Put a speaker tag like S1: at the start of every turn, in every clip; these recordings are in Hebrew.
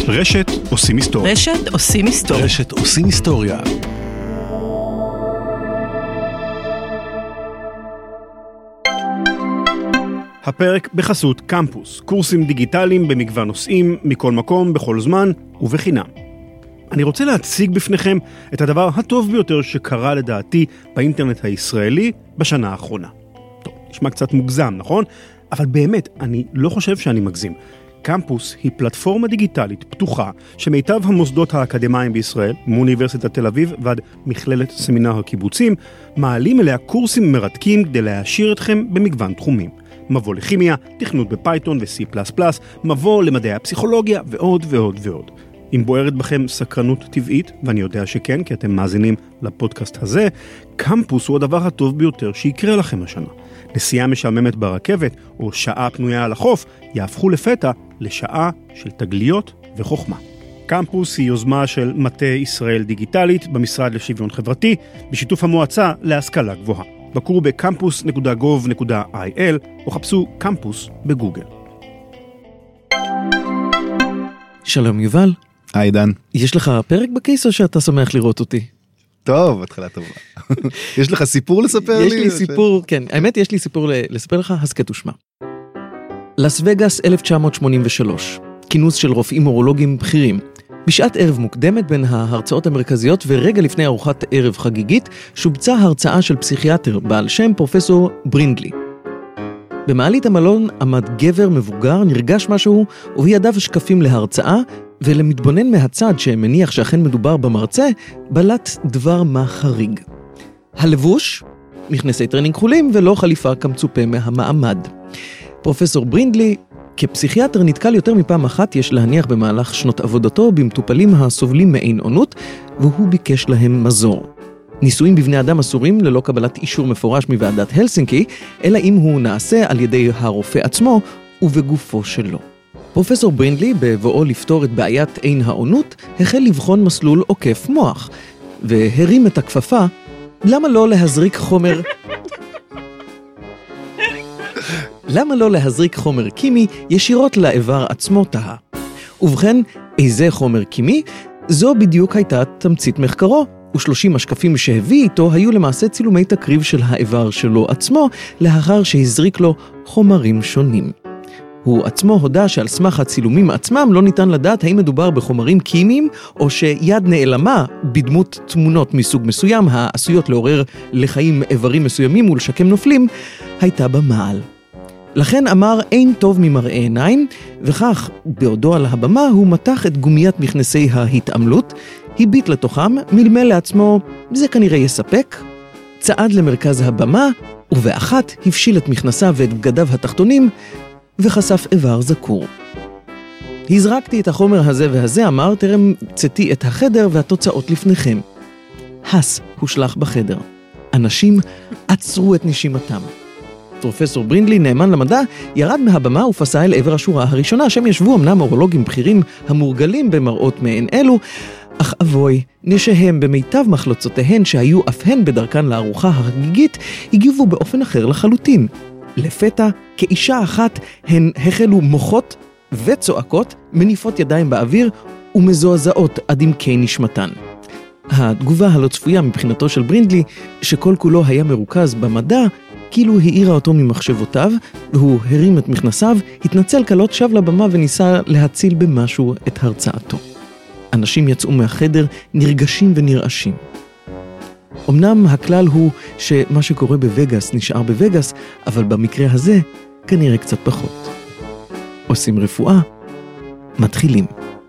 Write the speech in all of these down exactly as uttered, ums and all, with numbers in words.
S1: רשת עושים היסטוריה.
S2: רשת עושים היסטוריה.
S1: רשת עושים היסטוריה. הפרק בחסות קמפוס, קורסים דיגיטליים במגוון נושאים, מכל מקום, בכל זמן ובחינם. אני רוצה להציג בפניכם את הדבר הטוב ביותר שקרה לדעתי באינטרנט הישראלי בשנה האחרונה. טוב, נשמע קצת מוגזם, נכון? אבל באמת, אני לא חושב שאני מגזים. קמפוס היא פלטפורמה דיגיטלית פתוחה שמיטב המוסדות האקדמיים בישראל, מאוניברסיטת תל אביב ועד מכללת סמינר הקיבוצים, מעלים אליה קורסים מרתקים כדי להעשיר אתכם במגוון תחומים. מבוא לכימיה, תכנות בפייתון ו-C פלוס פלוס, מבוא למדעי הפסיכולוגיה ועוד ועוד ועוד. אם בוערת בכם סקרנות טבעית, ואני יודע שכן, כי אתם מאזינים לפודקאסט הזה, קמפוס הוא הדבר הטוב ביותר שיקרה לכם השנה. נסיעה משעממת ברכבת או שעה פנויה על החוף יהפכו לפתע לשעה של תגליות וחוכמה. קמפוס היא יוזמה של מטה ישראל דיגיטלית במשרד לשוויון חברתי, בשיתוף המועצה להשכלה גבוהה. בקרו בקמפוס נקודה גוב נקודה איי אל או חפשו קמפוס בגוגל.
S2: שלום יובל.
S3: היי דן.
S2: יש לך פרק בכיס או שאתה שמח לראות אותי?
S3: טוב, התחלה טובה. יש לך סיפור לספר לי?
S2: יש לי סיפור, כן. האמת, יש לי סיפור לספר לך, הסקט ושמע. לס וגאס אלף תשע מאות שמונים ושלוש. כינוס של רופאים אורולוגים בכירים. בשעת ערב מוקדמת בין ההרצאות המרכזיות ורגע לפני ארוחת ערב חגיגית, שובצה הרצאה של פסיכיאטר בעל שם פרופסור ברינדלי. במעלית המלון עמד גבר מבוגר, נרגש משהו, ובידיו שקפים להרצאה, ולמתבונן מהצד שמניח שאכן מדובר במרצה, בלט דבר מה חריג. הלבוש, מכנסי טרנינג כחולים ולא חליפה כמצופה מהמעמד. פרופסור ברינדלי, כפסיכיאטר נתקל יותר מפעם אחת, יש להניח במהלך שנות עבודתו במטופלים הסובלים מעין עונות, והוא ביקש להם מזור. ניסויים בבני אדם אסורים ללא קבלת אישור מפורש מוועדת הלסינקי, אלא אם הוא נעשה על ידי הרופא עצמו ובגופו שלו. פרופסור ברינדלי, בבואו לפתור את בעיית עין העונות, החל לבחון מסלול עוקף מוח, והרים את הכפפה, למה לא להזריק חומר... למה לא להזריק חומר קימי ישירות לאיבר עצמו תהה? ובכן, איזה חומר קימי? זו בדיוק הייתה תמצית מחקרו, ושלושים השקפים שהביא איתו היו למעשה צילומי תקריב של האיבר שלו עצמו, לאחר שהזריק לו חומרים שונים. הוא עצמו הודע שעל סמך הצילומים עצמם לא ניתן לדעת האם מדובר בחומרים קימיים, או שיד נעלמה בדמות תמונות מסוג מסוים, העשויות לעורר לחיים איברים מסוימים ולשקם נופלים, הייתה במעל. לכן אמר אין טוב ממראה עיניים, וכך בעודו על הבמה הוא מתח את גומיית מכנסי ההתעמלות, הביט לתוכם, מלמל לעצמו, זה כנראה יספק, צעד למרכז הבמה, ובאחת הפשיל את מכנסיו ואת בגדיו התחתונים, וחשף איבר זקור. הזרקתי את החומר הזה והזה, אמר, טרם צאתי את החדר והתוצאות לפניכם. הס הושלח בחדר. אנשים עצרו את נשימתם. פרופסור ברינדלי, נאמן למדע, ירד מהבמה ופסע אל עבר השורה הראשונה, שם ישבו אמנם אורולוגים בכירים המורגלים במראות מעין אלו, אך אבוי, נשיהם במיטב מחלוצותיהן שהיו אף הן בדרכן לארוחה החגיגית, הגיבו באופן אחר לחלוטין. לפתע, כאישה אחת, הן החלו מוחות וצועקות, מניפות ידיים באוויר ומזועזעות עד עמקי נשמתן. התגובה הלא צפויה מבחינתו של ברינדלי, שכל כולו היה מרוכז במדע, כאילו העירה אותו ממחשבותיו, והוא הרים את מכנסיו, התנצל קלות, שב לבמה וניסה להציל במשהו את הרצאתו. אנשים יצאו מהחדר נרגשים ונרעשים. אמנם הכלל הוא שמה שקורה בווגאס נשאר בווגאס, אבל במקרה הזה כנראה קצת פחות. עושים רפואה, מתחילים.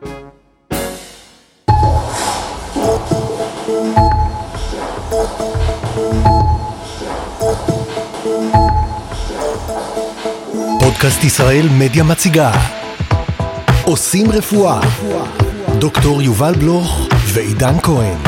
S4: פודקאסט ישראל מדיה מציגה עושים רפואה, דוקטור יובל בלוך ועידן כהן.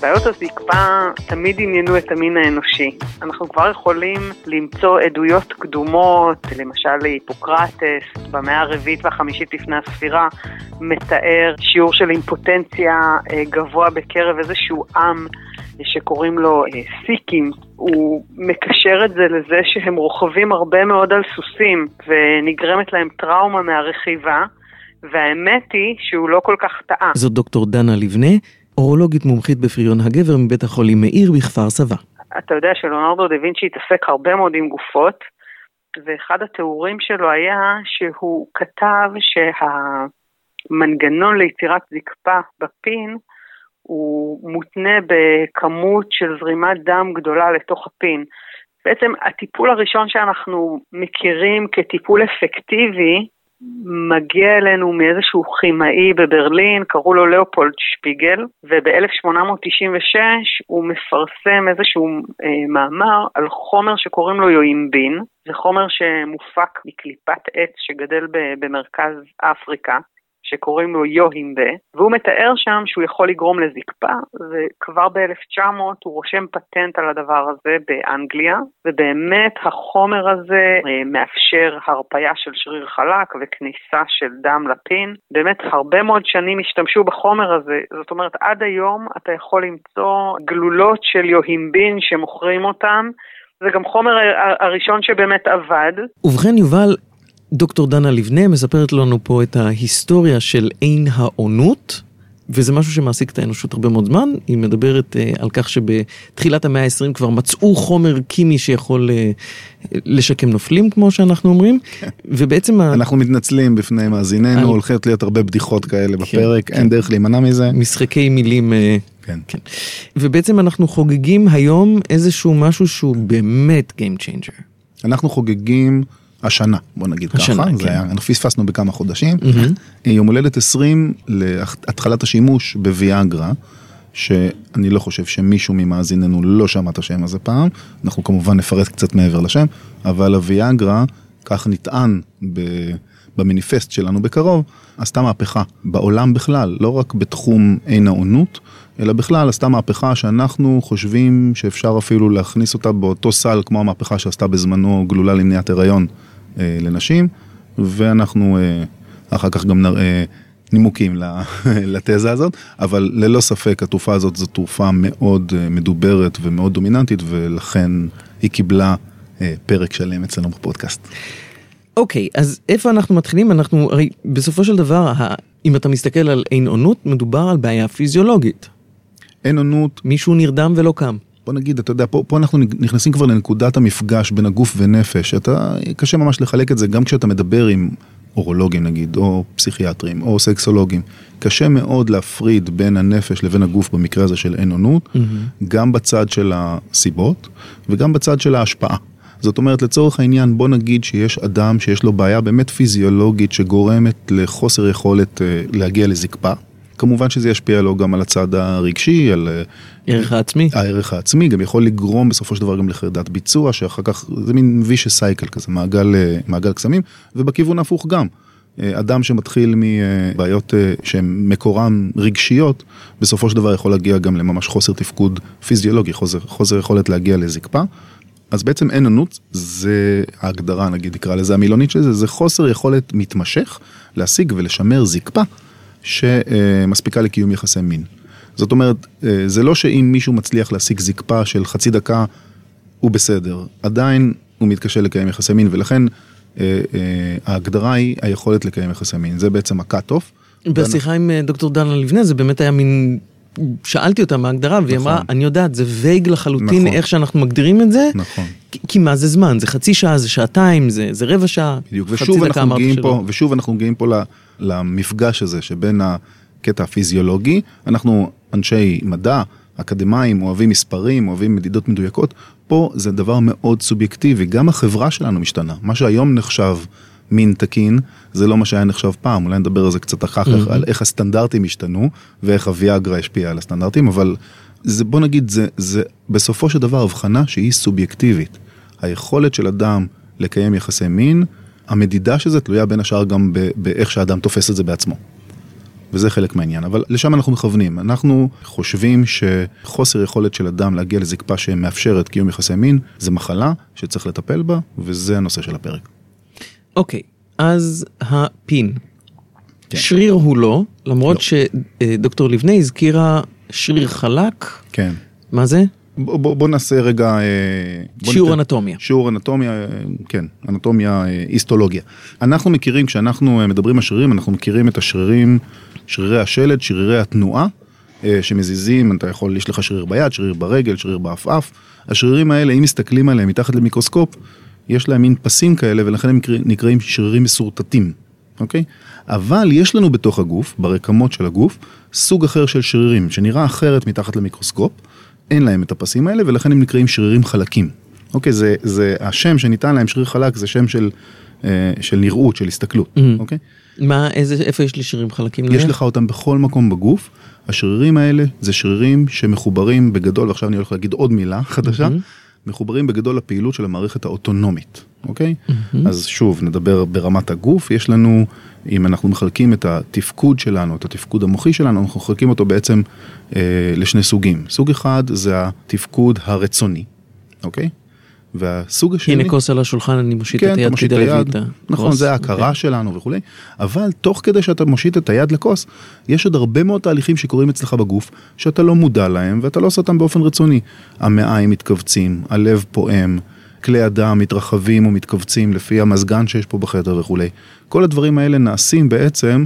S5: בעיות הזקפה תמיד עניינו את המין האנושי. אנחנו כבר יכולים למצוא עדויות קדומות, למשל היפוקרטס, במאה הרביעית והחמישית לפני הספירה, מתאר שיעור של אימפוטנציה גבוה בקרב איזשהו עם שקוראים לו סיקים. הוא מקשר את זה לזה שהם רוכבים הרבה מאוד על סוסים, ונגרמת להם טראומה מהרכיבה, והאמת היא שהוא לא כל כך טעה.
S2: זאת דוקטור דנה לבנה, אורולוגית מומחית בפריון הגבר מבית החולים מאיר בכפר סבא.
S5: אתה יודע שלאונרדו דה וינצ'י התעסק הרבה מאוד עם גופות, ואחד התיאורים שלו היה שהוא כתב שהמנגנון ליצירת זקפה בפין, הוא מותנה בכמות של זרימת דם גדולה לתוך הפין. בעצם הטיפול הראשון שאנחנו מכירים כטיפול אפקטיבי, מגיע אלינו מאיזשהו כימאי בברלין, קראו לו לאופולד שפיגל, וב-אלף שמונה מאות תשעים ושש הוא מפרסם איזשהו אה, מאמר על חומר שקוראים לו יואימבין, זה חומר שמופק מקליפת עץ שגדל ב- במרכז אפריקה, שקוראים לו יוהימבה, והוא מתאר שם שהוא יכול לגרום לזקפה, וכבר ב-אלף תשע מאות הוא רושם פטנט על הדבר הזה באנגליה, ובאמת החומר הזה מאפשר הרפיה של שריר חלק וכניסה של דם לפין. באמת הרבה מאוד שנים השתמשו בחומר הזה, זאת אומרת עד היום אתה יכול למצוא גלולות של יוהימבין שמוכרים אותם, זה גם חומר הראשון שבאמת עבד.
S2: ובכן יובל, דוקטור דנה לבנה מספרת לנו פה את ההיסטוריה של עין העונות, וזה משהו שמעסיק את האנושות הרבה מאוד זמן. היא מדברת uh, על כך שבתחילת המאה ה-עשרים כבר מצאו חומר קימי שיכול uh, לשקם נופלים, כמו שאנחנו אומרים, ובעצם...
S3: אנחנו מתנצלים בפני מאזיננו, על... הולכת להיות הרבה בדיחות כאלה בפרק, כן, אין כן. דרך להימנע מזה.
S2: משחקי מילים... Uh,
S3: כן.
S2: כן. ובעצם אנחנו חוגגים היום איזשהו משהו שהוא באמת game changer.
S3: אנחנו חוגגים... השנה, בוא נגיד
S2: השנה,
S3: ככה,
S2: כן.
S3: זה היה, פספסנו בכמה חודשים,
S2: Mm-hmm.
S3: יום הולדת עשרים להתחלת השימוש בוויאגרה, שאני לא חושב שמישהו ממאזיננו לא שמע את השם הזה פעם, אנחנו כמובן נפרט קצת מעבר לשם, אבל הוויאגרה, כך נטען ב, במניפסט שלנו בקרוב, עשתה מהפכה בעולם בכלל, לא רק בתחום עין העונות, אלא בכלל עשתה מהפכה שאנחנו חושבים שאפשר אפילו להכניס אותה באותו סל, כמו המהפכה שעשתה בזמנו גלולה למניעת הריון אה, לנשים, ואנחנו אה, אחר כך גם נראה נימוקים לתזה הזאת, אבל ללא ספק התרופה הזאת זו תרופה מאוד אה, מדוברת ומאוד דומיננטית, ולכן היא קיבלה אה, פרק שלם אצלנו בפודקאסט.
S2: אוקיי, אז איפה אנחנו מתחילים? אנחנו, הרי בסופו של דבר, אם אתה מסתכל על עין עונות, מדובר על בעיה פיזיולוגית.
S3: עין עונות...
S2: מישהו נרדם ולא קם.
S3: בוא נגיד, אתה יודע, פה, פה אנחנו נכנסים כבר לנקודת המפגש בין הגוף ונפש. אתה, קשה ממש לחלק את זה, גם כשאתה מדבר עם אורולוגים נגיד, או פסיכיאטרים, או סקסולוגים. קשה מאוד להפריד בין הנפש לבין הגוף במקרה הזה של עין עונות, mm-hmm. גם בצד של הסיבות, וגם בצד של ההשפעה. זאת אומרת, לצורך העניין, בוא נגיד שיש אדם שיש לו בעיה באמת פיזיולוגית שגורמת לחוסר יכולת להגיע לזקפה. כמובן שזה ישפיע לו גם על הצד הרגשי, על
S2: הערך העצמי.
S3: הערך העצמי, גם יכול לגרום בסופו של דבר גם לחרדת ביצוע, שאחר כך זה מין vicious cycle כזה, מעגל, מעגל קסמים, ובכיוון הפוך גם. אדם שמתחיל מבעיות שהן מקורן רגשיות, בסופו של דבר יכול להגיע גם לממש חוסר תפקוד פיזיולוגי, חוסר, חוסר יכולת להגיע לזקפה. אז בעצם עין עונות, זה ההגדרה, נגיד, נקרא לזה המילונית של זה, זה חוסר יכולת מתמשך להשיג ולשמר זקפה, שמספיקה לקיום יחסי מין. זאת אומרת, זה לא שאם מישהו מצליח להשיג זקפה של חצי דקה, הוא בסדר. עדיין הוא מתקשה לקיים יחסי מין, ולכן ההגדרה היא היכולת לקיים יחסי מין. זה בעצם הקאט-אוף.
S2: בשיחה עם דוקטור דנה לבנה, זה באמת היה מין... שאלתי אותה מה ההגדרה, והיא אמרה, אני יודעת, זה וייג לחלוטין איך שאנחנו מגדירים את זה, כי מה זה זמן? זה חצי שעה, זה שעתיים, זה רבע שעה,
S3: ושוב אנחנו מגיעים פה, ושוב אנחנו מגיעים פה למפגש הזה, שבין הקטע הפיזיולוגי, אנחנו אנשי מדע, אקדמיים, אוהבים מספרים, אוהבים מדידות מדויקות, פה זה דבר מאוד סובייקטיבי, גם החברה שלנו משתנה, מה שהיום נחשב מין תקין, זה לא מה שהיה נחשב פעם, אולי נדבר על זה קצת אחר כך, על איך הסטנדרטים השתנו, ואיך הוויאגרה השפיעה על הסטנדרטים, אבל זה, בוא נגיד, זה, זה בסופו של דבר הבחנה שהיא סובייקטיבית. היכולת של אדם לקיים יחסי מין, המדידה של זה תלויה בין השאר גם באיך שהאדם תופס את זה בעצמו. וזה חלק מהעניין, אבל לשם אנחנו מכוונים. אנחנו חושבים שחוסר יכולת של אדם להגיע לזקפה שמאפשרת קיום יחסי מין, זה מחלה שצריך לטפל בה, וזה הנושא של הפרק.
S2: אוקיי, אז הפין. כן. שריר הוא לא, למרות לא. שדוקטור לבנה הזכירה שריר חלק.
S3: כן.
S2: מה זה?
S3: בוא, בוא, בוא נעשה רגע... בוא
S2: שיעור
S3: ניתן,
S2: אנטומיה.
S3: שיעור אנטומיה, כן, אנטומיה, היסטולוגיה. אנחנו מכירים, כשאנחנו מדברים על שרירים, אנחנו מכירים את השרירים, שרירי השלד, שרירי התנועה, שמזיזים, אתה יכול, יש לך שריר ביד, שריר ברגל, שריר באף-אף. השרירים האלה, אם מסתכלים עליהם מתחת למיקרוסקופ, יש להם מין פסים כאלה, ולכן הם נקראים שרירים מסורטטים. אוקיי? אבל יש לנו בתוך הגוף, ברקמות של הגוף, סוג אחר של שרירים, שנראה אחרת מתחת למיקרוסקופ, אין להם את הפסים האלה, ולכן הם נקראים שרירים חלקים. אוקיי? זה, זה, השם שניתן להם שריר חלק, זה שם של, של נראות, של הסתכלות.
S2: Mm-hmm.
S3: אוקיי?
S2: מה, איזה, איפה יש לי שרירים חלקים?
S3: יש לך אותם בכל מקום בגוף. השרירים האלה זה שרירים שמחוברים בגדול, ועכשיו אני הולך להגיד עוד מילה חדשה, mm-hmm. מחוברים בגדול לפעילות של המערכת האוטונומית. אוקיי? Mm-hmm. אז שוב, נדבר ברמת הגוף. יש לנו, אם אנחנו מחלקים את התפקוד שלנו, את התפקוד המוחי שלנו, אנחנו מחלקים אותו בעצם אה, לשני סוגים. סוג אחד זה התפקוד הרצוני. אוקיי? והסוג השני...
S2: הנה כוס על השולחן, אני מושיט
S3: כן,
S2: את היד כדי להביא את הכוס.
S3: נכון, זה ההכרה okay. שלנו וכו'. אבל תוך כדי שאתה מושיט את היד לכוס, יש עוד הרבה מאוד תהליכים שקורים אצלך בגוף, שאתה לא מודע להם, ואתה לא עושה אותם באופן רצוני. המעיים מתכווצים, הלב פועם, כלי הדם מתרחבים ומתכווצים לפי המזגן שיש פה בחדר וכו'. כל הדברים האלה נעשים בעצם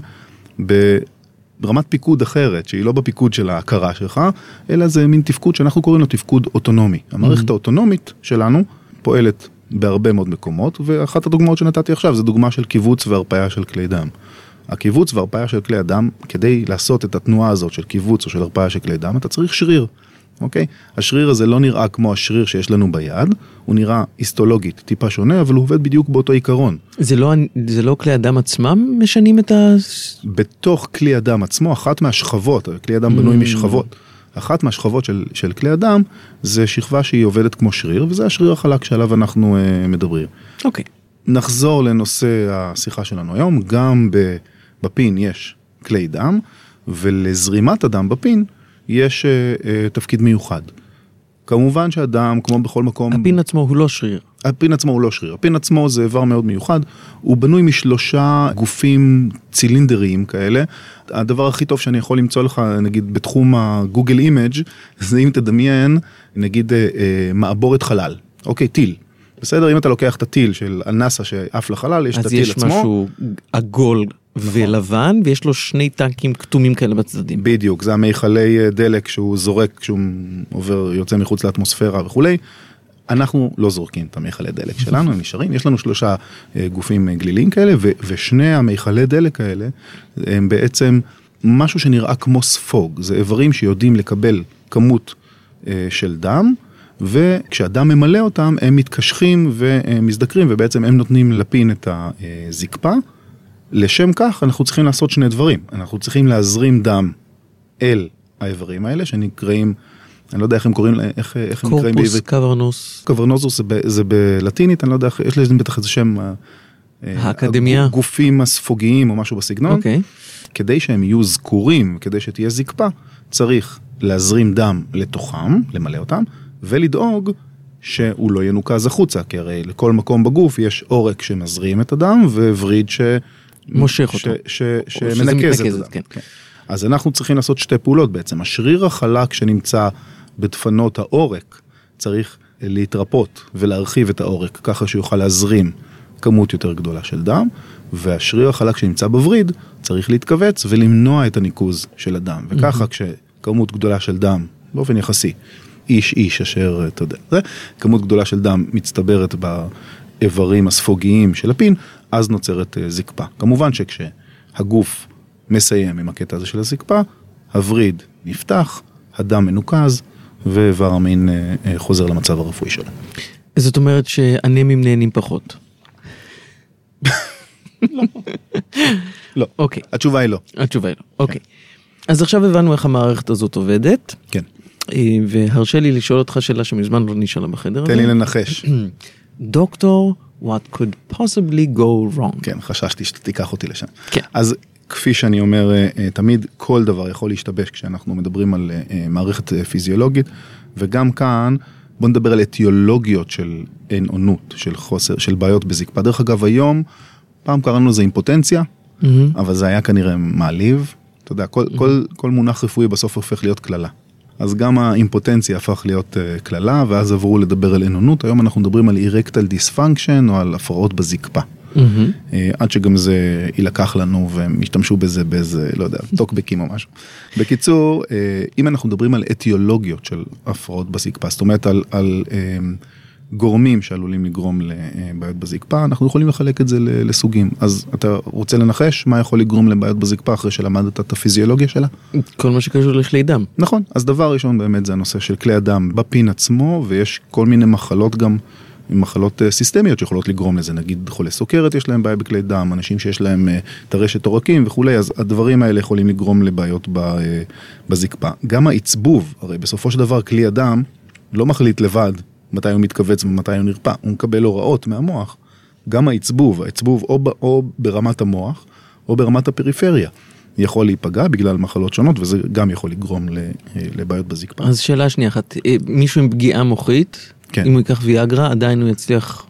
S3: ברמת פיקוד אחרת, שהיא לא בפיקוד של ההכרה שלך, אלא זה מין תפקוד שאנחנו קוראים לו תפקוד אוטונומי. המערכת mm-hmm. האוטונומית שלנו פועלת בהרבה מאוד מקומות, ואחת הדוגמאות שנתתי עכשיו זה דוגמה של קיבוץ והרפאיה של כלי דם. הקיבוץ והרפאיה של כלי הדם, כדי לעשות את התנועה הזאת של קיבוץ או של הרפאיה של כלי דם, אתה צריך שריר. אוקיי? השריר הזה לא נראה כמו השריר שיש לנו ביד, הוא נראה היסטולוגית, טיפה שונה, אבל הוא עובד בדיוק באותו עיקרון.
S2: זה לא, זה לא כלי הדם עצמם משנים את ה...
S3: בתוך כלי הדם עצמו, אחת מהשכבות, כלי הדם בנוי משכבות, אחת מהשכבות של, של כלי הדם, זה שכבה שהיא עובדת כמו שריר, וזה השריר החלק שעליו אנחנו uh, מדברים.
S2: אוקיי.
S3: נחזור לנושא השיחה שלנו היום, גם בפין יש כלי דם, ולזרימת הדם בפין, יש uh, uh, תפקיד מיוחד. כמובן שהדם, כמו בכל מקום...
S2: הפין עצמו הוא לא שריר.
S3: הפין עצמו הוא לא שריר. הפין עצמו זה איבר מאוד מיוחד. הוא בנוי משלושה גופים צילינדריים כאלה. הדבר הכי טוב שאני יכול למצוא לך, נגיד, בתחום הגוגל אימג' זה אם תדמיין, נגיד, uh, uh, מעבורת חלל. אוקיי, טיל. בסדר? אם אתה לוקח את הטיל של הנאסא שאף לחלל, יש את הטיל עצמו.
S2: אז יש משהו עגול ולבן, ויש לו שני טנקים כתומים כאלה בצדדים.
S3: בדיוק, זה המיכלי דלק שהוא זורק, כשהוא עובר, יוצא מחוץ לאטמוספירה וכו'. אנחנו לא זורקים את המיכלי דלק שלנו, הם נשארים. יש לנו שלושה גופים גליליים כאלה, ושני המיכלי דלק האלה, הם בעצם משהו שנראה כמו ספוג. זה איברים שיודעים לקבל כמות של דם, וכשאדם ממלא אותם, הם מתקשחים ומזדקרים, ובעצם הם נותנים לפין את הזקפה. לשם כך, אנחנו צריכים לעשות שני דברים. אנחנו צריכים להזרים דם אל האיברים האלה, שנקראים, אני לא יודע איך הם קוראים, איך, איך הם נקראים
S2: בעברית. קורפוס קוורנוס.
S3: קוורנוזוס זה, זה בלטינית, אני לא יודע, יש לזה בטח איזה שם.
S2: האקדמיה.
S3: גופים הספוגיים או משהו בסגנון.
S2: אוקיי.
S3: כדי שהם יהיו זכורים, כדי שתהיה זקפה, צריך להזרים דם לתוכם, למלא אותם, ולדאוג שהוא לא ינוקז החוצה, כי הרי לכל מקום בגוף יש עורק שמזרים את הדם, ווריד ש...
S2: מושך אותו.
S3: ש... ש... שמנקז את הדם. כן. כן. אז אנחנו צריכים לעשות שתי פעולות בעצם. השריר החלק שנמצא בדפנות העורק, צריך להתרפות ולהרחיב את העורק, ככה שיוכל להזרים כמות יותר גדולה של דם, והשריר החלק שנמצא בווריד, צריך להתכווץ ולמנוע את הניקוז של הדם. וככה כשכמות גדולה של דם, באופן יחסי, איש איש אשר, אתה יודע, זה, כמות גדולה של דם מצטברת באיברים הספוגיים של הפין, אז נוצרת זקפה. כמובן שכשהגוף מסיים עם הקטע הזה של הזקפה, הווריד נפתח, הדם מנוקז, ואיבר המין חוזר למצב הרפואי שלו.
S2: זאת אומרת שאנמים נהנים פחות.
S3: לא. לא.
S2: אוקיי.
S3: התשובה היא לא.
S2: התשובה היא לא. אוקיי. אז עכשיו הבנו איך המערכת הזאת עובדת.
S3: כן.
S2: והרשה לי לשאול אותך שאלה שמזמן לא נשאלה בחדר הזה.
S3: תן לי לנחש.
S2: דוקטור, what could possibly go wrong?
S3: כן, חששתי שתיקח אותי לשם.
S2: כן.
S3: אז כפי שאני אומר, תמיד כל דבר יכול להשתבש כשאנחנו מדברים על מערכת פיזיולוגית, וגם כאן בוא נדבר על אתיולוגיות של אין עונות, של חוסר, של בעיות בזקפה. דרך אגב, היום, פעם קראנו לזה אימפוטנציה, mm-hmm. אבל זה היה כנראה מעליב. אתה יודע, כל, mm-hmm. כל, כל מונח רפואי בסוף הופך להיות כללה. אז גם האימפוטנציה הפך להיות uh, כללה, ואז עברו לדבר על אין עונות. היום אנחנו מדברים על erectile dysfunction, או על הפרעות בזקפה. Mm-hmm. Uh, עד שגם זה ילקח לנו, והם השתמשו בזה באיזה, לא יודע, טוקבקים או משהו. בקיצור, uh, אם אנחנו מדברים על אתיולוגיות של הפרעות בזקפה, זאת אומרת על, על uh, גורמים שעלולים לגרום לבעיות בזקפה, אנחנו יכולים לחלק את זה לסוגים. אז אתה רוצה לנחש מה יכול לגרום לבעיות בזקפה אחרי שלמדת את הפיזיולוגיה שלה?
S2: כל מה שקשור לכלי דם.
S3: נכון. אז דבר ראשון באמת זה הנושא של כלי הדם בפין עצמו, ויש כל מיני מחלות גם, מחלות סיסטמיות שיכולות לגרום לזה. נגיד חולי סוכרת יש להם בעיה בכלי דם, אנשים שיש להם טרשת עורקים וכולי, אז הדברים האלה יכולים לגרום לבעיות בזקפה. גם העצבוב, הרי בסופו של דבר כלי הדם לא מחליט לבד מתי הוא מתכווץ ומתי הוא נרפא, הוא מקבל הוראות מהמוח. גם העצבוב, העצבוב או, או ברמת המוח, או ברמת הפריפריה, יכול להיפגע בגלל מחלות שונות, וזה גם יכול לגרום לבעיות בזקפה.
S2: אז שאלה שנייה אחת, מישהו עם פגיעה מוחית, כן. אם הוא ייקח ויאגרה, עדיין הוא יצליח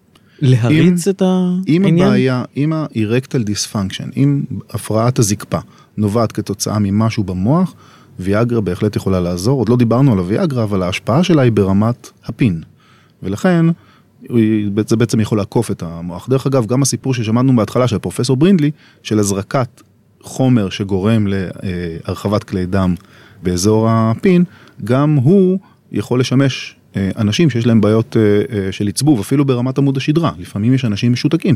S2: להריץ אם, את העניין?
S3: אם הבעיה, אם ה-erectile dysfunction, אם הפרעת הזקפה נובעת כתוצאה ממשהו במוח, ויאגרה בהחלט יכולה לעזור. עוד לא דיברנו על הוויאגרה, אבל ההשפעה שלה היא ברמת הפין. ולכן, זה בעצם יכול לעקוף את המוח. דרך אגב, גם הסיפור ששמענו בהתחלה של פרופסור ברינדלי, של הזרקת חומר שגורם להרחבת כלי דם באזור הפין, גם הוא יכול לשמש אנשים שיש להם בעיות של עצבוב, אפילו ברמת עמוד השדרה. לפעמים יש אנשים משותקים.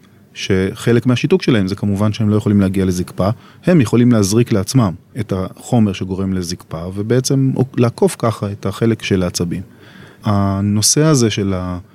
S3: שחלק מהשיתוק שלהם זה כמובן שהם לא יכולים להגיע לזקפה, הם יכולים להזריק לעצמם את החומר שגורם לזקפה, ובעצם לעקוף ככה את החלק של העצבים. הנושא הזה של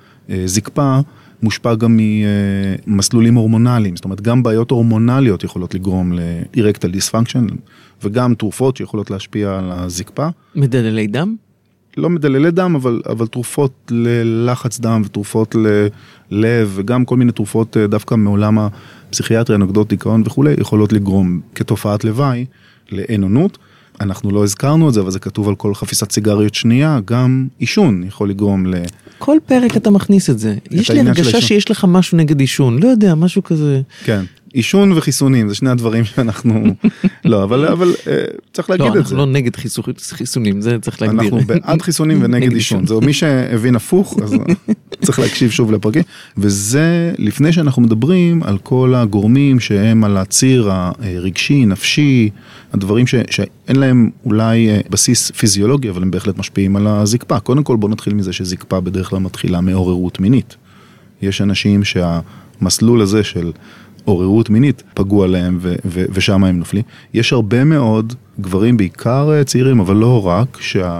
S3: הזקפה מושפע גם ממסלולים הורמונליים, זאת אומרת גם בעיות הורמונליות יכולות לגרום ל-erectile dysfunction, וגם תרופות שיכולות להשפיע על הזקפה.
S2: מדללי דם?
S3: לא מדללי דם, אבל, אבל תרופות ללחץ דם ותרופות ללב, וגם כל מיני תרופות דווקא מעולם הפסיכיאטריה, נוגדות דיכאון וכו', יכולות לגרום כתופעת לוואי לאין עונות. אנחנו לא הזכרנו את זה, אבל זה כתוב על כל חפיסת סיגריות שנייה, גם עישון יכול לגרום ל...
S2: כל פרק אתה מכניס את זה. יש לי הרגשה שיש לך משהו נגד עישון, לא יודע, משהו כזה.
S3: כן. עישון וחיסונים, זה שני הדברים שאנחנו, לא, אבל, אבל צריך להגיד את זה.
S2: לא, אנחנו לא נגד חיסונים, זה צריך להגדיר.
S3: אנחנו בעד חיסונים ונגד עישון. זהו, מי שהבין הפוך, אז צריך להקשיב שוב לפרקים. וזה, לפני שאנחנו מדברים על כל הגורמים שהם על הציר הרגשי, נפשי, הדברים ש, שאין להם אולי בסיס פיזיולוגי, אבל הם בהחלט משפיעים על הזקפה. קודם כל, בוא נתחיל מזה שזקפה בדרך כלל מתחילה מעוררות מינית. יש אנשים שהמסלול הזה של עוררות מינית פגעו עליהם ו- ו- ושם הם נופלים. יש הרבה מאוד גברים, בעיקר צעירים, אבל לא רק,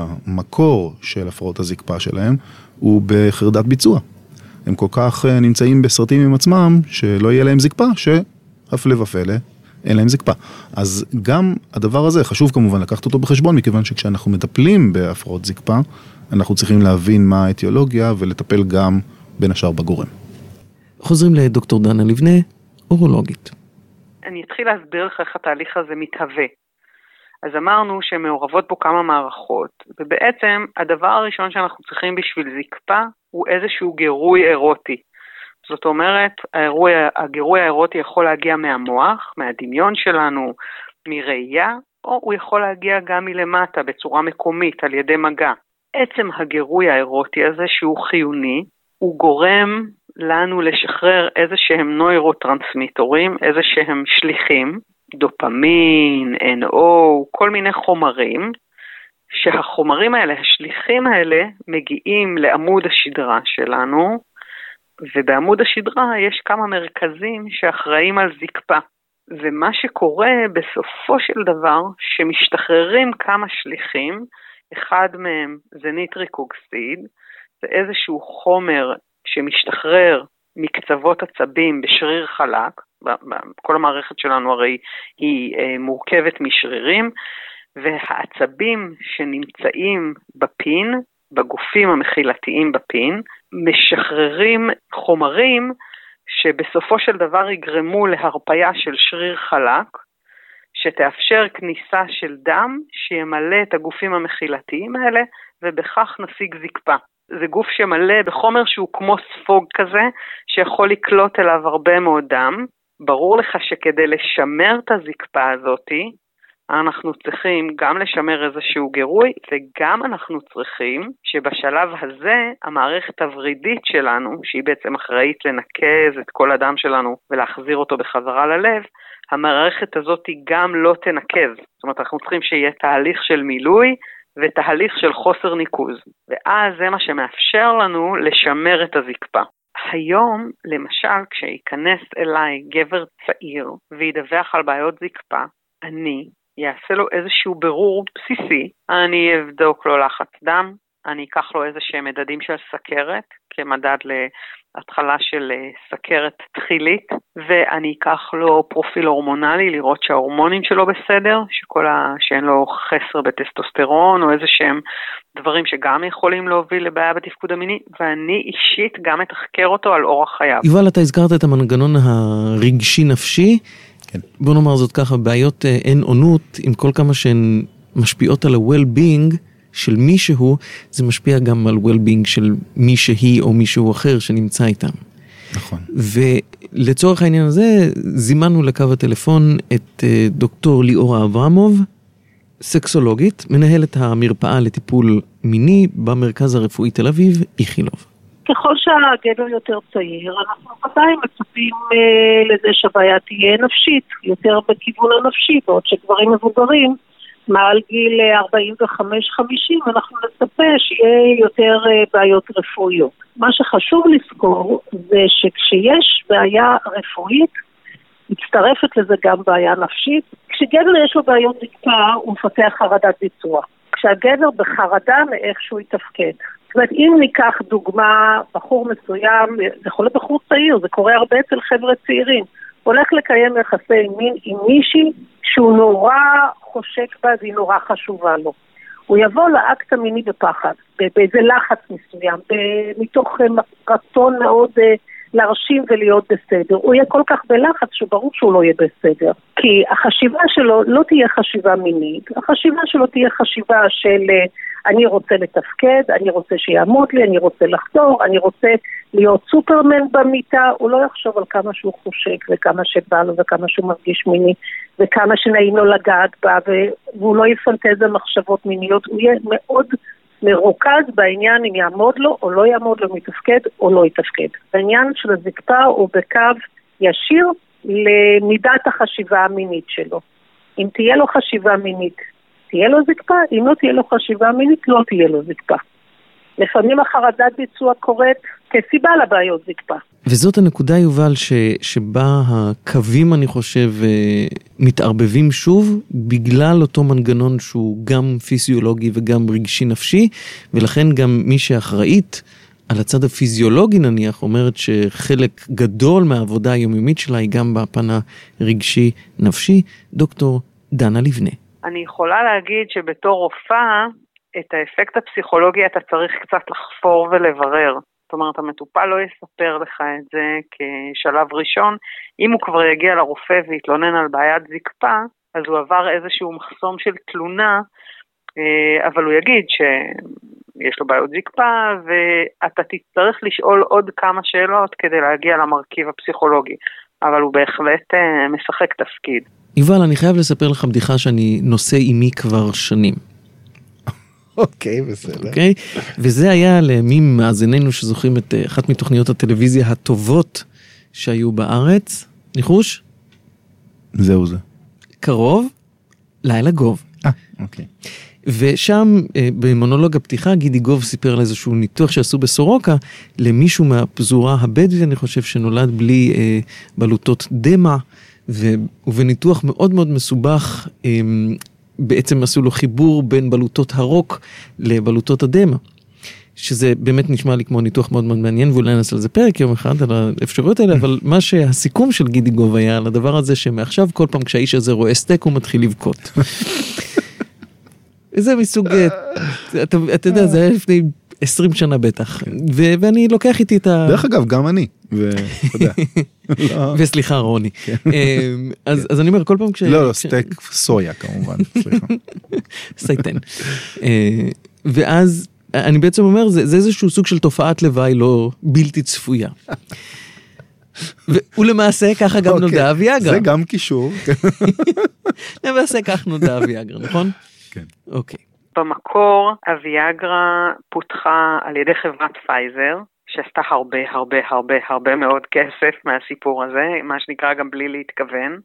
S3: שהמקור של הפרעות הזקפה שלהם הוא בחרדת ביצוע. הם כל כך נמצאים בסרטים עם עצמם שלא יהיה להם זקפה, שהפלא ופלא אין להם זקפה. אז גם הדבר הזה חשוב כמובן לקחת אותו בחשבון, מכיוון שכשאנחנו מטפלים בהפרעות זקפה, אנחנו צריכים להבין מה האתיולוגיה ולטפל גם בין השאר בגורם.
S2: חוזרים לדוקטור דנה לבנה, אורולוגית.
S5: אני אתחיל להסביר לך איך התהליך הזה מתהווה. אז אמרנו שמעורבות בו כמה מערכות, ובעצם הדבר הראשון שאנחנו צריכים בשביל זקפה הוא איזשהו גירוי אירוטי. זאת אומרת, האירוע, הגירוי האירוטי יכול להגיע מהמוח, מהדמיון שלנו, מראייה, או הוא יכול להגיע גם מלמטה בצורה מקומית על ידי מגע. עצם הגירוי האירוטי הזה שהוא חיוני, הוא גורם לנו לשחרר איזה שהם נוירוטרנסמיטורים, איזה שהם שליחים, דופמין, אן או, כל מיני חומרים, שהחומרים האלה, השליחים האלה, מגיעים לעמוד השדרה שלנו, ובעמוד השדרה יש כמה מרכזים שאחראים על זקפה. ומה שקורה בסופו של דבר, שמשתחררים כמה שליחים, אחד מהם זה ניטריק אוקסיד, זה איזשהו חומר שמשתחרר מקצוות עצבים בשריר חלק, כל המערכת שלנו הרי היא מורכבת משרירים, והעצבים שנמצאים בפין, בגופים המחילתיים בפין, משחררים חומרים שבסופו של דבר יגרמו להרפיה של שריר חלק, שתאפשר כניסה של דם שימלא את הגופים המחילתיים האלה, ובכך נשיג זקפה. זה גוף שמלא בחומר שהוא כמו ספוג כזה, שיכול לקלוט אליו הרבה מאוד דם. ברור לך שכדי לשמר את הזקפה הזאת, אנחנו צריכים גם לשמר איזשהו גירוי, וגם אנחנו צריכים שבשלב הזה המערכת הוורידית שלנו, שהיא בעצם אחראית לנקז את כל הדם שלנו ולהחזיר אותו בחזרה ללב, המערכת הזאת גם לא תנקז. זאת אומרת, אנחנו צריכים שיהיה תהליך של מילוי ותהליך של חוסר ניקוז. ואז זה מה שמאפשר לנו לשמר את הזקפה. היום, למשל, כשיכנס אליי גבר צעיר וידווח על בעיות זקפה, אני יעשה לו איזשהו ברור בסיסי, אני אבדוק לו לחץ דם, אני אקח לו איזה שהם מדדים של סכרת, כמדד להתחלה של סכרת תחילית, ואני אקח לו פרופיל הורמונלי, לראות שההורמונים שלו בסדר, שכל ה... שאין לו חסר בטסטוסטרון, או איזה שהם דברים שגם יכולים להוביל לבעיה בתפקוד המיני, ואני אישית גם אתחקר אותו על אורח חייו.
S2: יובל, אתה הזכרת את המנגנון הרגשי-נפשי, כן. בוא נאמר זאת ככה, בעיות אין עונות, עם כל כמה שהן משפיעות על ה-well-being של מישהו, זה משפיע גם על well-being של מי שהיא או מישהו אחר שנמצא איתם.
S3: נכון.
S2: ולצורך העניין הזה, זימנו לקו הטלפון את דוקטור ליאורה אברמוב, סקסולוגית, מנהלת המרפאה לטיפול מיני במרכז הרפואי תל אביב, איכילוב.
S6: ככל שהגבר יותר צעיר, אנחנו עדיין מצפים אה, לזה שהבעיה תהיה נפשית, יותר בכיוון הנפשי, בעוד שגברים מבוגרים, מעל גיל ארבעים וחמש חמישים, אנחנו נצפה שיהיה יותר אה, בעיות רפואיות. מה שחשוב לזכור זה שכשיש בעיה רפואית, מצטרפת לזה גם בעיה נפשית. כשגבר יש לו בעיות זקפה, הוא מפתח חרדת ביצוע. כשהגבר בחרדה מאיך שהוא יתפקד. זאת אומרת, אם ניקח דוגמה, בחור מסוים, זה יכול להיות בחור צעיר, זה קורה הרבה אצל חבר'ה צעירים, הולך לקיים יחסי מין עם מישהי שהוא נורא חושק בה, והיא נורא חשובה לו. הוא יבוא לאקט המיני בפחד, באיזה לחץ מסוים, מתוך רצון מאוד להרשים ולהיות בסדר. הוא יהיה כל כך בלחץ שברור שהוא לא יהיה בסדר. כי החשיבה שלו לא תהיה חשיבה מינית, החשיבה שלו תהיה חשיבה של אני רוצה לתפקד, אני רוצה שיעמוד לי, אני רוצה לחזור, אני רוצה להיות סופרמן במיטה. הוא לא יחשוב על כמה שהוא חושק וכמה שבא לו וכמה שהוא מרגיש מיני וכמה שנעים לו לגעת בה, והוא לא יפנטז על מחשבות מיניות. הוא יהיה מאוד מרוכז בעניין אם יעמוד לו או לא יעמוד לו, מתפקד או לא יתפקד. העניין של הזקפה הוא בקו ישיר למידת החשיבה המינית שלו. אם תהיה לו חשיבה מינית, תהיה לו זקפה, אם לא תהיה לו חשיבה מינית, לא תהיה לו זקפה. לפעמים החרדת ביצוע קורית כסיבה לבעיות זקפה.
S2: וזאת הנקודה, יובל, ש, שבה הקווים, אני חושב, מתערבבים שוב, בגלל אותו מנגנון שהוא גם פיזיולוגי וגם רגשי נפשי, ולכן גם מי שאחראית על הצד הפיזיולוגי נניח, אומרת שחלק גדול מהעבודה היומיומית שלה היא גם בפן הרגשי נפשי. דוקטור דנה לבנה.
S5: אני יכולה להגיד שבתור רופאה, את האפקט הפסיכולוגי אתה צריך קצת לחפור ולברר. זאת אומרת, המטופל לא יספר לך את זה כשלב ראשון. אם הוא כבר יגיע לרופא ויתלונן על בעיית זקפה, אז הוא עבר איזשהו מחסום של תלונה, אבל הוא יגיד שיש לו בעיות זקפה, ואתה תצטרך לשאול עוד כמה שאלות כדי להגיע למרכיב הפסיכולוגי. אבל הוא בהחלט משחק תפקיד.
S2: יובל, אני חייב לספר לך בדיחה שאני נושא עימי כבר שנים.
S3: אוקיי, בסדר.
S2: אוקיי? וזה היה למי מאזיננו שזוכרים את אחת מתוכניות הטלוויזיה הטובות שהיו בארץ. ניחוש?
S3: זהו זה.
S2: קרוב, לילה גוב.
S3: אה, אוקיי.
S2: ושם במונולוג הפתיחה גידי גוב סיפר על איזשהו ניתוח שעשו בסורוקה למישהו מהפזורה הבדואית, אני חושב שנולד בלי אה, בלוטות דמה, ובניתוח מאוד מאוד מסובך אה, בעצם עשו לו חיבור בין בלוטות הרוק לבלוטות הדמה, שזה באמת נשמע לי כמו ניתוח מאוד מאוד מעניין, ואולי נעשה על זה פרק יום אחד על האפשרויות האלה, אבל מה שהסיכום של גידי גוב היה על הדבר הזה, שמעכשיו כל פעם כשהאיש הזה רואה סטייק הוא מתחיל לבכות. זה מסוג, אתה יודע, זה היה לפני עשרים שנה בטח, ואני לוקח איתי את ה...
S3: דרך אגב, גם אני, ואתה יודע.
S2: וסליחה רוני. אז אני אומר כל פעם כש...
S3: לא, לא, סטייק סויה כמובן, סליחה.
S2: סייטן. ואז אני בעצם אומר, זה איזשהו סוג של תופעת לוואי לא בלתי צפויה. ולמעשה ככה גם נולדה הוויאגרה.
S3: זה גם קישור.
S2: למעשה כך נולדה הוויאגרה, נכון?
S3: כן.
S2: אוקיי.
S5: במקור הוויאגרה פותחה על ידי חברת פייזר, שעשתה הרבה הרבה הרבה הרבה מאוד כסף מהסיפור הזה, מה שנקרא גם בלי להתכוון.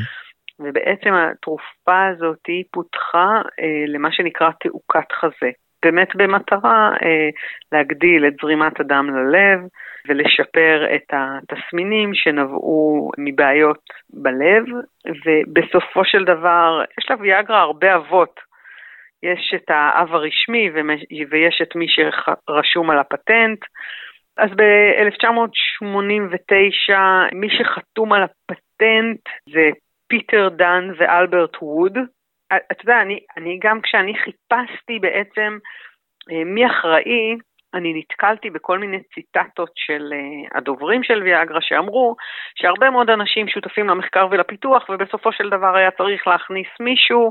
S5: ובעצם התרופה הזאת פותחה אה, למה שנקרא תעוקת חזה. באמת במטרה אה, להגדיל את זרימת הדם ללב ולשפר את התסמינים שנבעו מבעיות בלב, ובסופו של דבר יש לוויאגרה הרבה אבות. יש את האב הרשמי ויש את מי שרשום על הפטנט. אז ב-אלף תשע מאות שמונים ותשע מי שחתום על הפטנט זה פיטר דן ואלברט ווד. אתה יודע, אני, אני גם כשאני חיפשתי בעצם מי אחראי, אני נתקלתי בכל מיני ציטטות של הדוברים של ויאגרה שאמרו שהרבה מאוד אנשים שותפים למחקר ולפיתוח, ובסופו של דבר היה צריך להכניס מישהו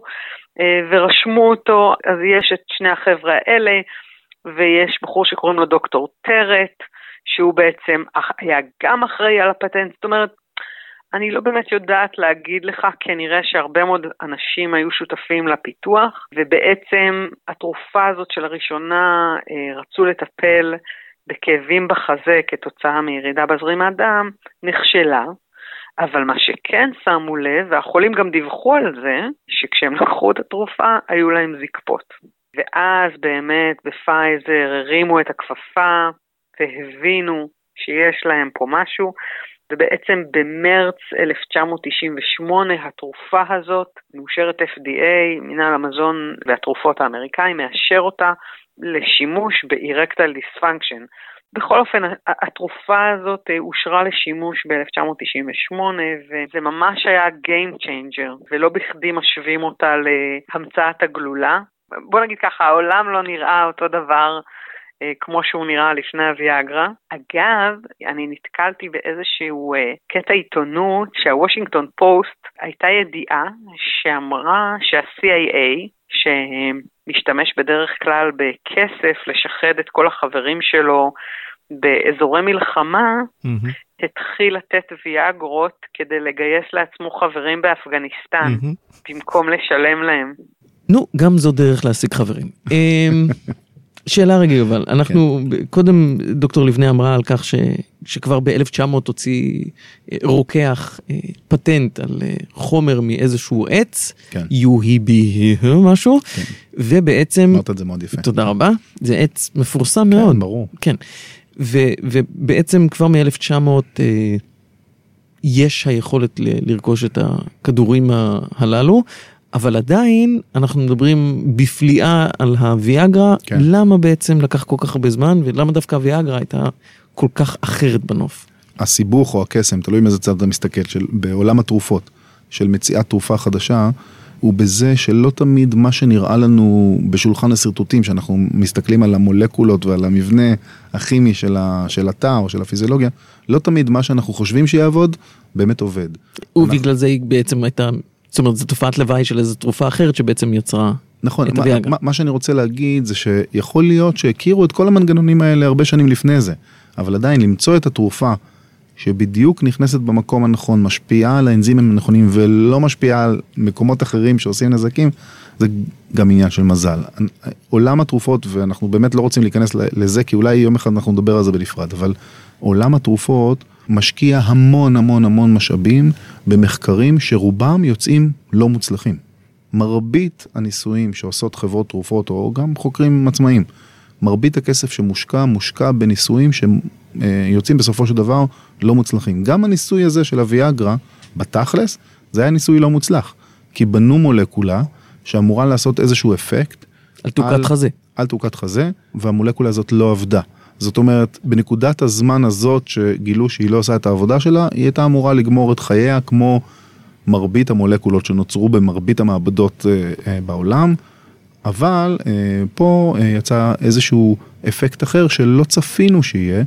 S5: ורשמו אותו. אז יש את שני החבר'ה האלה, ויש בחור שקוראים לו דוקטור טרט, שהוא בעצם היה גם אחראי על הפטנט. זאת אומרת, אני לא באמת יודעת להגיד לך, כנראה שהרבה מאוד אנשים היו שותפים לפיתוח, ובעצם התרופה הזאת של הראשונה רצו לטפל בכאבים בחזה כתוצאה מירידה בזרימת דם, נכשלה. אבל מה שכן שמו לב, והחולים גם דיווחו על זה, שכשהם לקחו את התרופה, היו להם זקפות. ואז באמת בפייזר הרימו את הכפפה, והבינו שיש להם פה משהו, ובעצם במרץ אלף תשע מאות תשעים ושמונה התרופה הזאת מאושרת אף די איי, מינהל המזון והתרופות האמריקאי, מאשר אותה לשימוש ב-Erectile Dysfunction. בכל אופן, התרופה הזאת אושרה לשימוש ב-אלף תשע מאות תשעים ושמונה, וזה ממש היה Game Changer, ולא בכדי משווים אותה להמצאת הגלולה. בוא נגיד ככה, העולם לא נראה אותו דבר כמו שהוא נראה לפני הוויאגרה. אגב, אני נתקלתי באיזשהו קטע עיתונות שהוושינגטון פוסט הייתה ידיעה שאמרה שה-סי איי איי, שמשתמש בדרך כלל בכסף לשחד את כל החברים שלו באזורי מלחמה, mm-hmm. התחיל לתת ויאגרות כדי לגייס לעצמו חברים באפגניסטן, mm-hmm. במקום לשלם להם.
S2: נו, גם זו דרך להשיג חברים. שאלה רגע יובל, אנחנו קודם דוקטור לבנה אמרה על כך ש, שכבר ב-אלף תשע מאות הוציא רוקח פטנט על חומר מאיזשהו עץ, יו הי בי משהו, ובעצם,
S3: אמרת את זה מאוד יפה.
S2: תודה רבה, זה עץ מפורסם מאוד.
S3: כן, ברור.
S2: כן, ובעצם כבר מ-אלף תשע מאות יש היכולת לרכוש את הכדורים הללו, אבל עדיין אנחנו מדברים בפליאה על הוויאגרה, כן. למה בעצם לקח כל כך הרבה זמן, ולמה דווקא הוויאגרה הייתה כל כך אחרת בנוף?
S3: הסיבוך או הקסם, תלוי מאיזה צד אתה מסתכל, של, בעולם התרופות, של מציאת תרופה חדשה, הוא בזה שלא תמיד מה שנראה לנו בשולחן הסרטוטים, שאנחנו מסתכלים על המולקולות ועל המבנה הכימי של, ה, של התא או של הפיזיולוגיה, לא תמיד מה שאנחנו חושבים שיעבוד, באמת עובד.
S2: ובגלל אנחנו... זה היא בעצם הייתה... זאת אומרת, זו תופעת לוואי של איזו תרופה אחרת שבעצם יצרה
S3: נכון,
S2: את הוויאגרה.
S3: מה, מה שאני רוצה להגיד זה שיכול להיות שהכירו את כל המנגנונים האלה הרבה שנים לפני זה, אבל עדיין למצוא את התרופה שבדיוק נכנסת במקום הנכון, משפיעה על האנזימים הנכונים ולא משפיעה על מקומות אחרים שעושים נזקים, זה גם עניין של מזל. עולם התרופות, ואנחנו באמת לא רוצים להיכנס לזה, כי אולי יום אחד אנחנו נדבר על זה בנפרד, אבל עולם התרופות משקיע המון המון המון משאבים במחקרים שרובם יוצאים לא מוצלחים. מרבית הניסויים שעושות חברות תרופות או גם חוקרים עצמאיים, מרבית הכסף שמושקע מושקע בניסויים שיוצאים בסופו של דבר לא מוצלחים. גם הניסוי הזה של הוויאגרה בתכלס, זה היה ניסוי לא מוצלח, כי בנו מולקולה שאמורה לעשות איזשהו אפקט
S2: על תעוקת חזה.
S3: על תעוקת חזה, והמולקולה הזאת לא עבדה. זאת אומרת, בנקודת הזמן הזאת שגילו שהיא לא עושה את העבודה שלה, היא הייתה אמורה לגמור את חייה כמו מרבית המולקולות שנוצרו במרבית המעבדות אה, אה, בעולם, אבל אה, פה אה, יצא איזשהו אפקט אחר שלא צפינו שיהיה,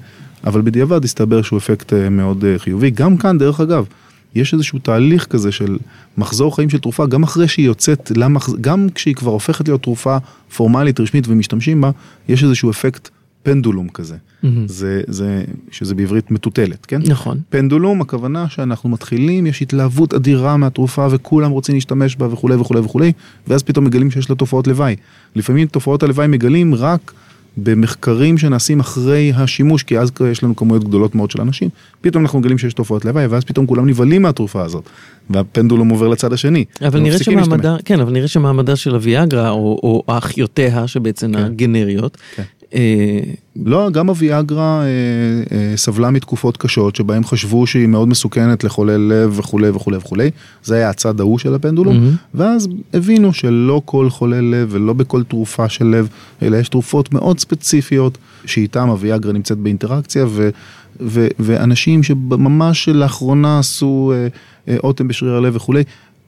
S3: אבל בדיעבד הסתבר שהוא אפקט מאוד חיובי. גם כאן, דרך אגב, יש איזשהו תהליך כזה של מחזור חיים של תרופה, גם אחרי שהיא יוצאת, גם כשהיא כבר הופכת להיות תרופה פורמלית, רשמית ומשתמשים בה, יש איזשהו אפקט פנדולום כזה. Mm-hmm. זה, זה, שזה בעברית מטוטלת, כן?
S2: נכון.
S3: פנדולום, הכוונה שאנחנו מתחילים, יש התלהבות אדירה מהתרופה, וכולם רוצים להשתמש בה וכו' וכו' וכו', ואז פתאום מגלים שיש לה תופעות לוואי. לפעמים תופעות הלוואי מגלים רק במחקרים שנעשים אחרי השימוש, כי אז יש לנו כמויות גדולות מאוד של אנשים, פתאום אנחנו מגלים שיש תופעות לוואי, ואז פתאום כולם נבלים מהתרופה הזאת, והפנדולום עובר לצד השני.
S2: אבל נראה שמעמדה, כן, אבל נראה שמעמדה של הוויאגרה, או, או האחיותיה, שבעצם כן. הגנריות, כן. אה...
S3: לא, גם הוויאגרה אה, אה, סבלה מתקופות קשות, שבהם חשבו שהיא מאוד מסוכנת לחולל לב וכו' וכו' וכו'. זה היה הצד ההוא של הפנדולום, mm-hmm. ואז הבינו שלא כל חולל לב, ולא בכל תרופה של לב, אלא יש תרופות מאוד ספציפיות, שאיתם הוויאגרה נמצאת באינטראקציה, ו, ו, ואנשים שממש לאחרונה עשו אה, אה, אוטם בשריר הלב וכו',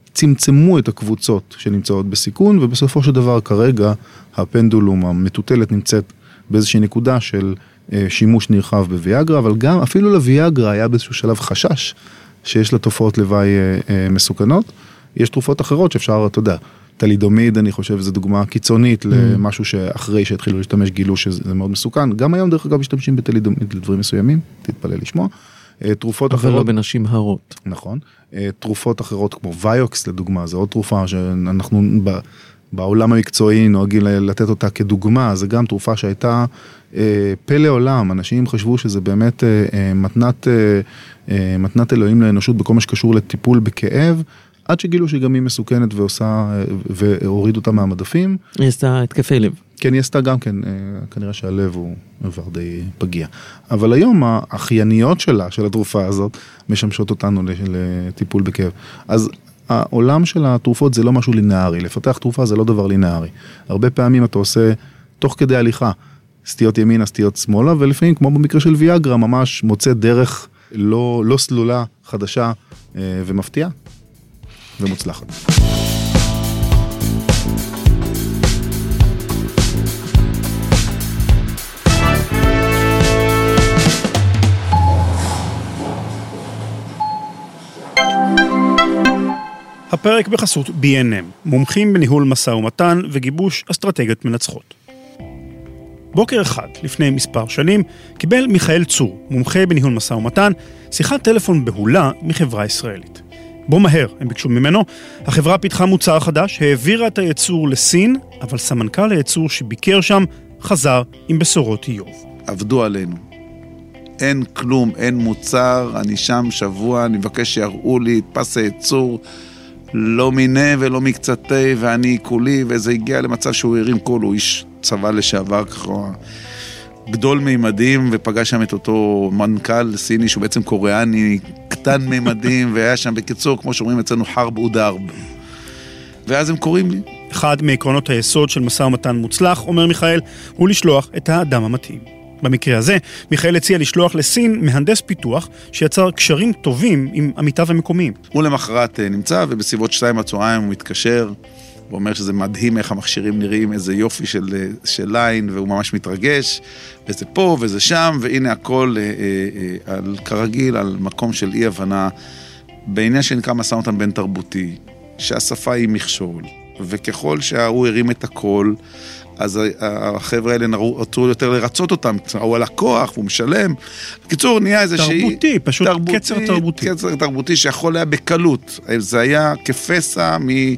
S3: צמצמו את הקבוצות שנמצאות בסיכון, ובסופו של דבר כרגע הפנדולום המטוטלת נמצאת באיזושהי נקודה של אה, שימוש נרחב בוויאגרה, אבל גם אפילו לוויאגרה היה באיזשהו שלב חשש שיש לה תופעות לוואי אה, אה, מסוכנות. יש תרופות אחרות שאפשר, אתה יודע, טלידומיד, אני חושב, זו דוגמה קיצונית mm. למשהו שאחרי שהתחילו להשתמש גילו שזה מאוד מסוכן. גם היום דרך אגב משתמשים בטלידומיד לדברים מסוימים, תתפלא לשמוע. אה, תרופות
S2: אבל
S3: אחרות...
S2: אבל לא בנשים הרות.
S3: נכון. אה, תרופות אחרות כמו ויוקס לדוגמה, זו עוד תרופה שאנחנו... ב... בעולם המקצועי נוהגים לתת אותה כדוגמה, זה גם תרופה שהייתה אה, פלא עולם, אנשים חשבו שזה באמת אה, מתנת, אה, מתנת אלוהים לאנושות בכל מה שקשור לטיפול בכאב, עד שגילו שגם היא מסוכנת ועושה, אה, והוריד אותה מהמדפים.
S2: היא עשתה התקפי לב.
S3: כן, היא עשתה גם כן, אה, כנראה שהלב הוא עבר די פגיע. אבל היום האחייניות שלה, של התרופה הזאת, משמשות אותנו לטיפול בכאב. אז העולם של התרופות זה לא משהו לינארי, לפתח תרופה זה לא דבר לינארי. הרבה פעמים אתה עושה תוך כדי הליכה, סטיות ימינה, סטיות שמאלה, ולפעמים כמו במקרה של ויאגרה, ממש מוצא דרך לא, לא סלולה, חדשה ומפתיעה ומוצלחת.
S1: הפרק בחסות בי אן אם, מומחים בניהול משא ומתן וגיבוש אסטרטגיות מנצחות. בוקר אחד, לפני מספר שנים, קיבל מיכאל צור, מומחה בניהול משא ומתן, שיחת טלפון בהולה מחברה ישראלית. בו מהר, הם ביקשו ממנו, החברה פיתחה מוצר חדש, העבירה את הייצור לסין, אבל סמנכ"ל הייצור שביקר שם חזר עם בשורות איוב.
S7: עבדו עלינו. אין כלום, אין מוצר, אני שם שבוע, אני מבקש שיראו לי את פס הייצור, לא מיני ולא מקצתי, ואני כולי, וזה הגיע למצב שהוא הרים קול, הוא איש צבא לשעבר ככה, גדול מימדים, ופגש שם את אותו מנכ"ל סיני, שהוא בעצם קוריאני, קטן מימדים, והיה שם בקיצור, כמו שאומרים אצלנו, חרב ודרב. ואז הם קוראים לי.
S1: אחד מעקרונות היסוד של משא ומתן מוצלח, אומר מיכאל, הוא לשלוח את האדם המתאים. במקרה הזה, מיכאל הציע לשלוח לסין מהנדס פיתוח שיצר קשרים טובים עם עמיתיו המקומיים.
S7: הוא למחרת נמצא, ובסביבות שתיים הצהריים הוא מתקשר, הוא אומר שזה מדהים איך המכשירים נראים, איזה יופי של, של ליין, והוא ממש מתרגש, וזה פה וזה שם, והנה הכל אה, אה, על, כרגיל, על מקום של אי הבנה, בעניין שנקרא משא ומתן בין תרבותי, שהשפה היא מכשול, וככל שהוא הרים את הכל, אז החבר'ה האלה רצו יותר לרצות אותם, הוא הלקוח, הוא משלם. בקיצור, נהיה איזה שהיא...
S1: תרבותי, פשוט תרבותי, קצר תרבותי.
S7: קצר תרבותי שיכול היה בקלות. זה היה כפסע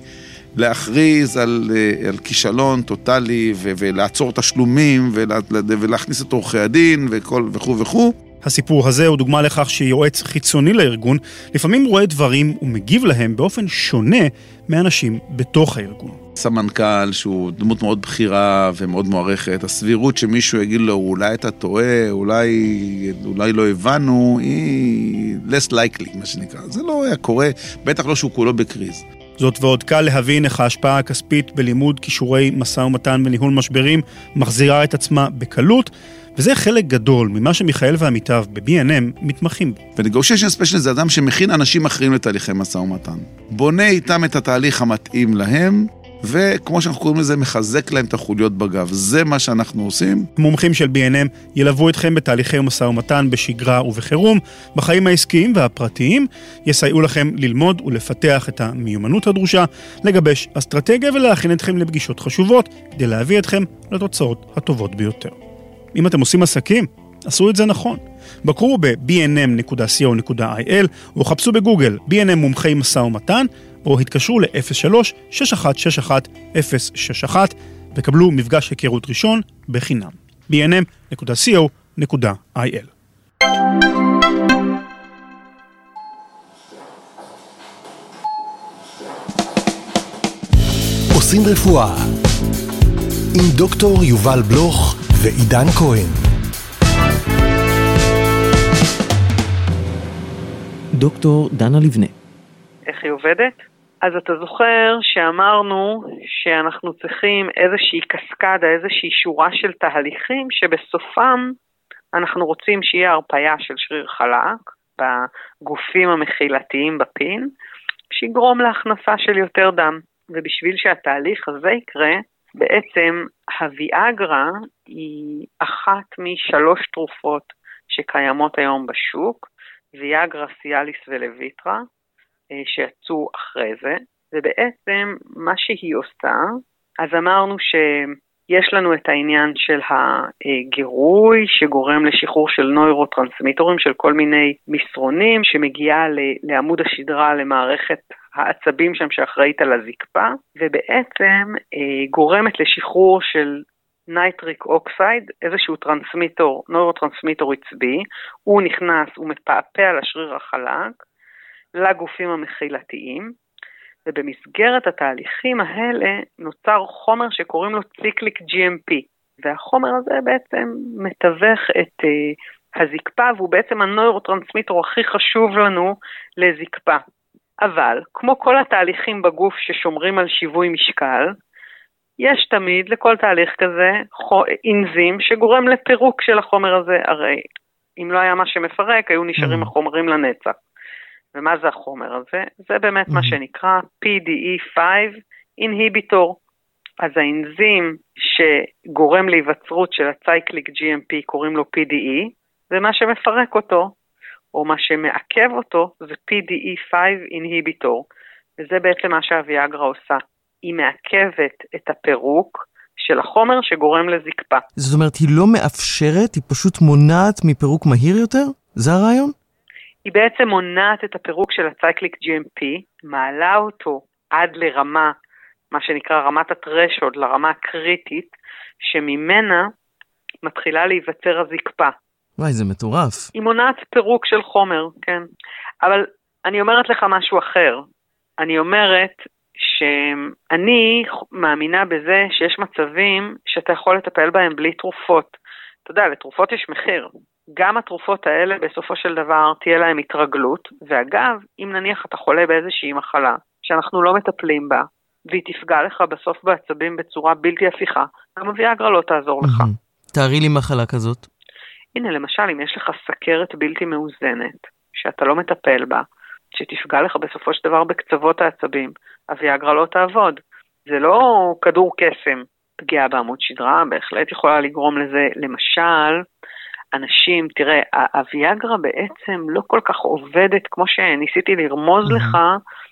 S7: מלהכריז על, על כישלון טוטלי, ו- ולעצור תשלומים, ולה- ולהכניס את עורכי הדין, וכל, וכו' וכו'.
S1: הסיפור הזה הוא דוגמה לכך שיועץ חיצוני לארגון, לפעמים רואה דברים ומגיב להם באופן שונה מאנשים בתוך הארגון.
S7: סמנכ"ל שהוא דמות מאוד בכירה ומאוד מוערכת, הסבירות שמישהו יגיד לו, אולי אתה טועה, אולי, אולי לא הבנו, היא less likely, מה שנקרא. זה לא היה קורה, בטח לא שהוא כולו בקריז.
S1: זאת ועוד קל להבין איך ההשפעה הכספית בלימוד כישורי משא ומתן וניהול משברים מחזירה את עצמה בקלות, וזה חלק גדול ממה שמיכאל ועמיתיו ב-בי אן אם מתמחים בו.
S7: ונגושיישן ספיישל זה אדם שמכין אנשים אחרים לתהליכי משא ומתן. בונה איתם את התהליך המתאים להם, וכמו שאנחנו קוראים לזה, מחזק להם את החוליות בגב. זה מה שאנחנו עושים.
S1: מומחים של בי אן אם ילוו אתכם בתהליכי משא ומתן בשגרה ובחירום, בחיים העסקיים והפרטיים, יסייעו לכם ללמוד ולפתח את המיומנות הדרושה, לגבש אסטרטגיה ולהכין אתכם לפגישות חשובות, כדי להביא אתכם לתוצאות הטובות ביותר. אם אתם עושים עסקים, עשו את זה נכון. בקרו ב-בי אן אם נקודה סי או נקודה איי אל או חפשו בגוגל בי אן אם מומחי משא ומתן, או התקשרו ל-אפס שלוש שש אחת שש אחת אפס שש אחת וקבלו מפגש היכרות ראשון בחינם. בי אן אם נקודה סי או נקודה איי אל.
S4: עושים רפואה עם דוקטור יובל בלוך ועידן כהן.
S2: דוקטור דנה לבנה.
S5: איך היא עובדת? אז אתה זוכר שאמרנו שאנחנו צריכים איזושהי קסקדה, איזושהי שורה של תהליכים שבסופם אנחנו רוצים שיהיה הרפאיה של שריר חלק בגופים המחילתיים בפין, שיגרום להכנסה של יותר דם. ובשביל שהתהליך הזה יקרה, בעצם הוויאגרה היא אחת משלוש תרופות שקיימות היום בשוק, ויאגרה, סיאליס ולויטרה, שיצאו אחרי זה, ובעצם מה שהיא עושה, אז אמרנו שיש לנו את העניין של הגירוי, שגורם לשחרור של נוירוטרנסמיטורים, של כל מיני מסרונים, שמגיעה לעמוד השדרה, למערכת העצבים שם שאחראית על הזקפה, ובעצם גורמת לשחרור של נייטריק אוקסייד, איזשהו טרנסמיטור, נוירוטרנסמיטור עצבי, הוא נכנס, הוא מפעפע על השריר החלק, לגופים המחילתיים, ובמסגרת התהליכים האלה נוצר חומר שקוראים לו ציקליק ג'י אם פי, והחומר הזה בעצם מתווך את uh, הזקפה, והוא בעצם הנוירוטרנסמיטור הכי חשוב לנו לזקפה. אבל, כמו כל התהליכים בגוף ששומרים על שיווי משקל, יש תמיד לכל תהליך כזה אנזים שגורם לפירוק של החומר הזה, הרי אם לא היה מה שמפרק, היו נשארים החומרים לנצח. ומה זה החומר הזה? זה באמת מה שנקרא פי די אי חמש inhibitor. אז האנזים שגורם להיווצרות של הצייקליק ג'י אם פי קוראים לו פי די אי, ומה שמפרק אותו, או מה שמעכב אותו, זה פי די אי חמש inhibitor. וזה בעצם מה שהוויאגרה עושה. היא מעכבת את הפירוק של החומר שגורם לזקפה.
S2: זאת אומרת, היא לא מאפשרת, היא פשוט מונעת מפירוק מהיר יותר? זה הרעיון?
S5: היא בעצם מונעת את הפירוק של הצייקליק ג'י אם פי, מעלה אותו עד לרמה, מה שנקרא רמת הטרשולד, לרמה הקריטית, שממנה מתחילה להיווצר הזקפה.
S2: וואי, זה מטורף.
S5: היא מונעת פירוק של חומר, כן. אבל אני אומרת לך משהו אחר. אני אומרת שאני מאמינה בזה שיש מצבים שאתה יכול לטפל בהם בלי תרופות. אתה יודע, לתרופות יש מחיר. גם התרופות האלה בסופו של דבר תהיה להם התרגלות, ואגב, אם נניח אתה חולה באיזושהי מחלה, שאנחנו לא מטפלים בה, והיא תפגע לך בסוף בעצבים בצורה בלתי הפיכה, גם הוויאגרה לא תעזור לך.
S2: תארי לי מחלה כזאת.
S5: הנה, למשל, אם יש לך סכרת בלתי מאוזנת, שאתה לא מטפל בה, שתפגע לך בסופו של דבר בקצוות העצבים, הוויאגרה לא תעבוד. זה לא כדור קסם. פגיעה בעמוד שדרה, בהחלט יכולה לגרום לזה. למשל, אנשים, תראה, הוויאגרה בעצם לא כל כך עובדת, כמו שניסיתי לרמוז mm-hmm. לך,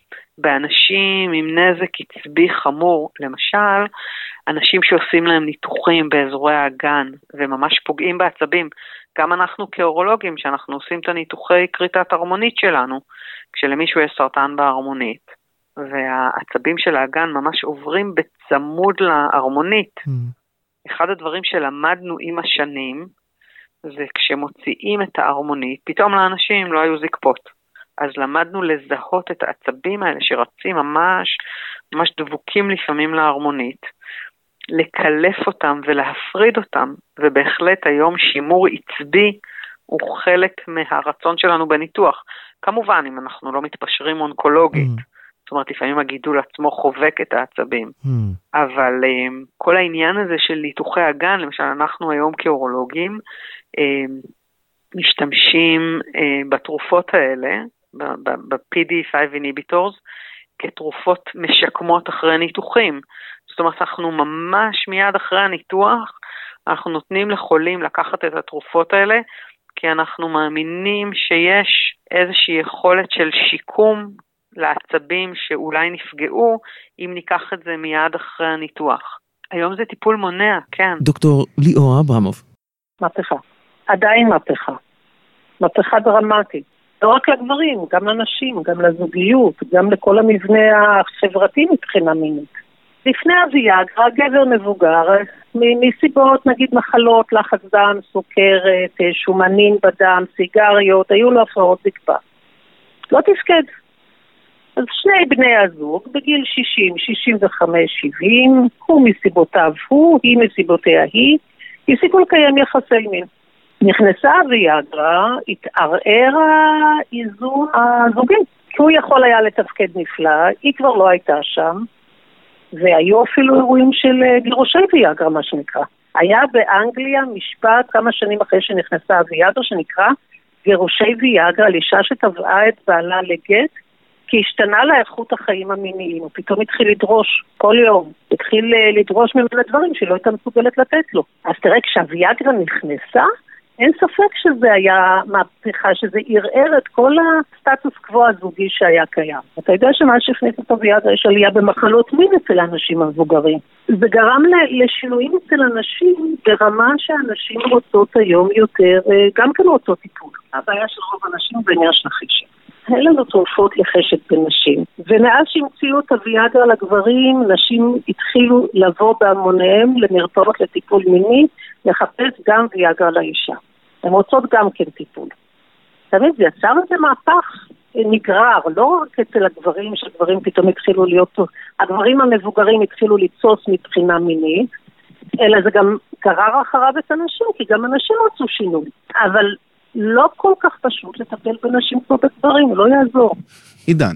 S5: באנשים עם נזק עצבי חמור. למשל, אנשים שעושים להם ניתוחים באזורי האגן, וממש פוגעים בעצבים. גם אנחנו כאורולוגים, שאנחנו עושים את הניתוחי קריטת הרמונית שלנו, כשלמישהו יש סרטן בהרמונית, והעצבים של האגן ממש עוברים בצמוד להרמונית. Mm. אחד הדברים שלמדנו עם השנים, זה כשמוציאים את ההרמונית, פתאום לאנשים לא היו זקפות. אז למדנו לזהות את העצבים האלה שרצים ממש, ממש דבוקים לפעמים להרמונית, לקלף אותם ולהפריד אותם, ובהחלט היום שימור עצבי הוא חלק מהרצון שלנו בניתוח. כמובן, אם אנחנו לא מתפשרים אונקולוגית, mm. זאת אומרת, לפעמים הגידול עצמו חובק את העצבים, mm. אבל um, כל העניין הזה של ניתוחי הגן, למשל אנחנו היום כאורולוגים, um, משתמשים uh, בתרופות האלה, ב-פי די אי חמש inhibitors, כתרופות משקמות אחרי ניתוחים. זאת אומרת, אנחנו ממש מיד אחרי הניתוח, אנחנו נותנים לחולים לקחת את התרופות האלה, כי אנחנו מאמינים שיש איזושהי יכולת של שיקום לעצבים שאולי נפגעו, אם ניקח את זה מיד אחרי הניתוח. היום זה טיפול מונע, כן.
S2: דוקטור ליאור אברמוב.
S6: מהפכה. עדיין מהפכה. מהפכה דרמטית. לא רק לגברים, גם לנשים, גם לזוגיות, גם לכל המבנה החברתי מבחינה מינית. לפני הוויאגרה, גבר מבוגר, מסיבות, נגיד מחלות, לחץ דם, סוכרת, שומנים בדם, סיגריות, היו לו הפרעות זקפה. לא תפקד. אז שני בני הזוג, בגיל שישים, שישים וחמש, שבעים, הוא מסיבותיו הוא, היא מסיבותיה היא, הפסיקו לקיים יחסי מין. נכנסה הוויאגרה, התערער האיזון הזוגי. הוא יכול היה לתפקד נפלא, היא כבר לא הייתה שם, והיו אפילו אירועים של גירושי ויאגרה, מה שנקרא. היה באנגליה משפט כמה שנים אחרי שנכנסה הוויאגרה, שנקרא גירושי ויאגרה, על אישה שטבעה את בעלה לגט, כי השתנה לה איכות החיים המיניים, הוא פתאום התחיל לדרוש כל יום, התחיל לדרוש ממנה דברים שלא הייתה מסוגלת לתת לו. אז תראה, כשהוויאגרה נכנסה, אין ספק שזה היה מהפכה, שזה ערער את כל הסטטוס קוו הזוגי שהיה קיים. אתה יודע שמה שהכניס את הוויאגרה, יש עלייה במחלות מין אצל האנשים המבוגרים. זה גרם לשינויים אצל אנשים ברמה שאנשים רוצות היום יותר, גם כן רוצות טיפול. הבעיה של רוב האנשים זה עניין של חשק. אין לנו תרופות לחשק בנשים. ומאז שהמציאו את הוויאגרה לגברים, נשים התחילו לבוא בהמוניהם למרפאות לטיפול מיני, לחפש גם ויאגרה לאישה. הן רוצות גם כן טיפול. תמיד זה יצר איזה מהפך נגרר, לא רק אצל הגברים, שהגברים פתאום התחילו להיות, הגברים המבוגרים התחילו ליצוץ מבחינה מינית, אלא זה גם גרר אחריו את הנשים, כי גם אנשים רצו שינוי. אבל לא כל כך פשוט לטפל בנשים כמו בגברים, לא יעזור.
S3: עידן,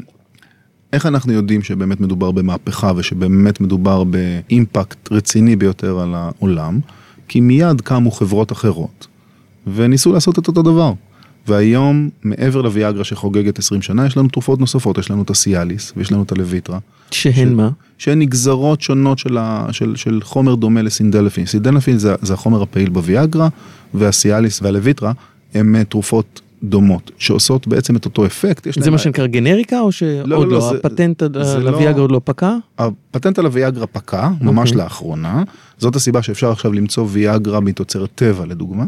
S3: איך אנחנו יודעים שבאמת מדובר במהפכה ושבאמת מדובר באימפקט רציני ביותר על העולם? כי מיד קמו חברות אחרות וניסו לעשות את אותו דבר. והיום, מעבר לוויאגרה שחוגגת עשרים שנה, יש לנו תרופות נוספות, יש לנו את הסיאליס ויש לנו את הלוויטרה.
S2: שהן ש... מה?
S3: שהן נגזרות שונות של, ה... של, של חומר דומה לסינדלפין. סינדלפין זה, זה החומר הפעיל בוויאגרה, והסיאליס והלוויטרה הם תרופות דומות, שעושות בעצם את אותו אפקט.
S2: זה מה שנקרא גנריקה, או שעוד לא? לא, זה, הפטנט על הוויאגרה עוד לא פקע?
S3: הפטנט על הוויאגרה פקע, ממש לאחרונה. זאת הסיבה שאפשר עכשיו למצוא ויאגרה מתוצרת טבע, לדוגמה.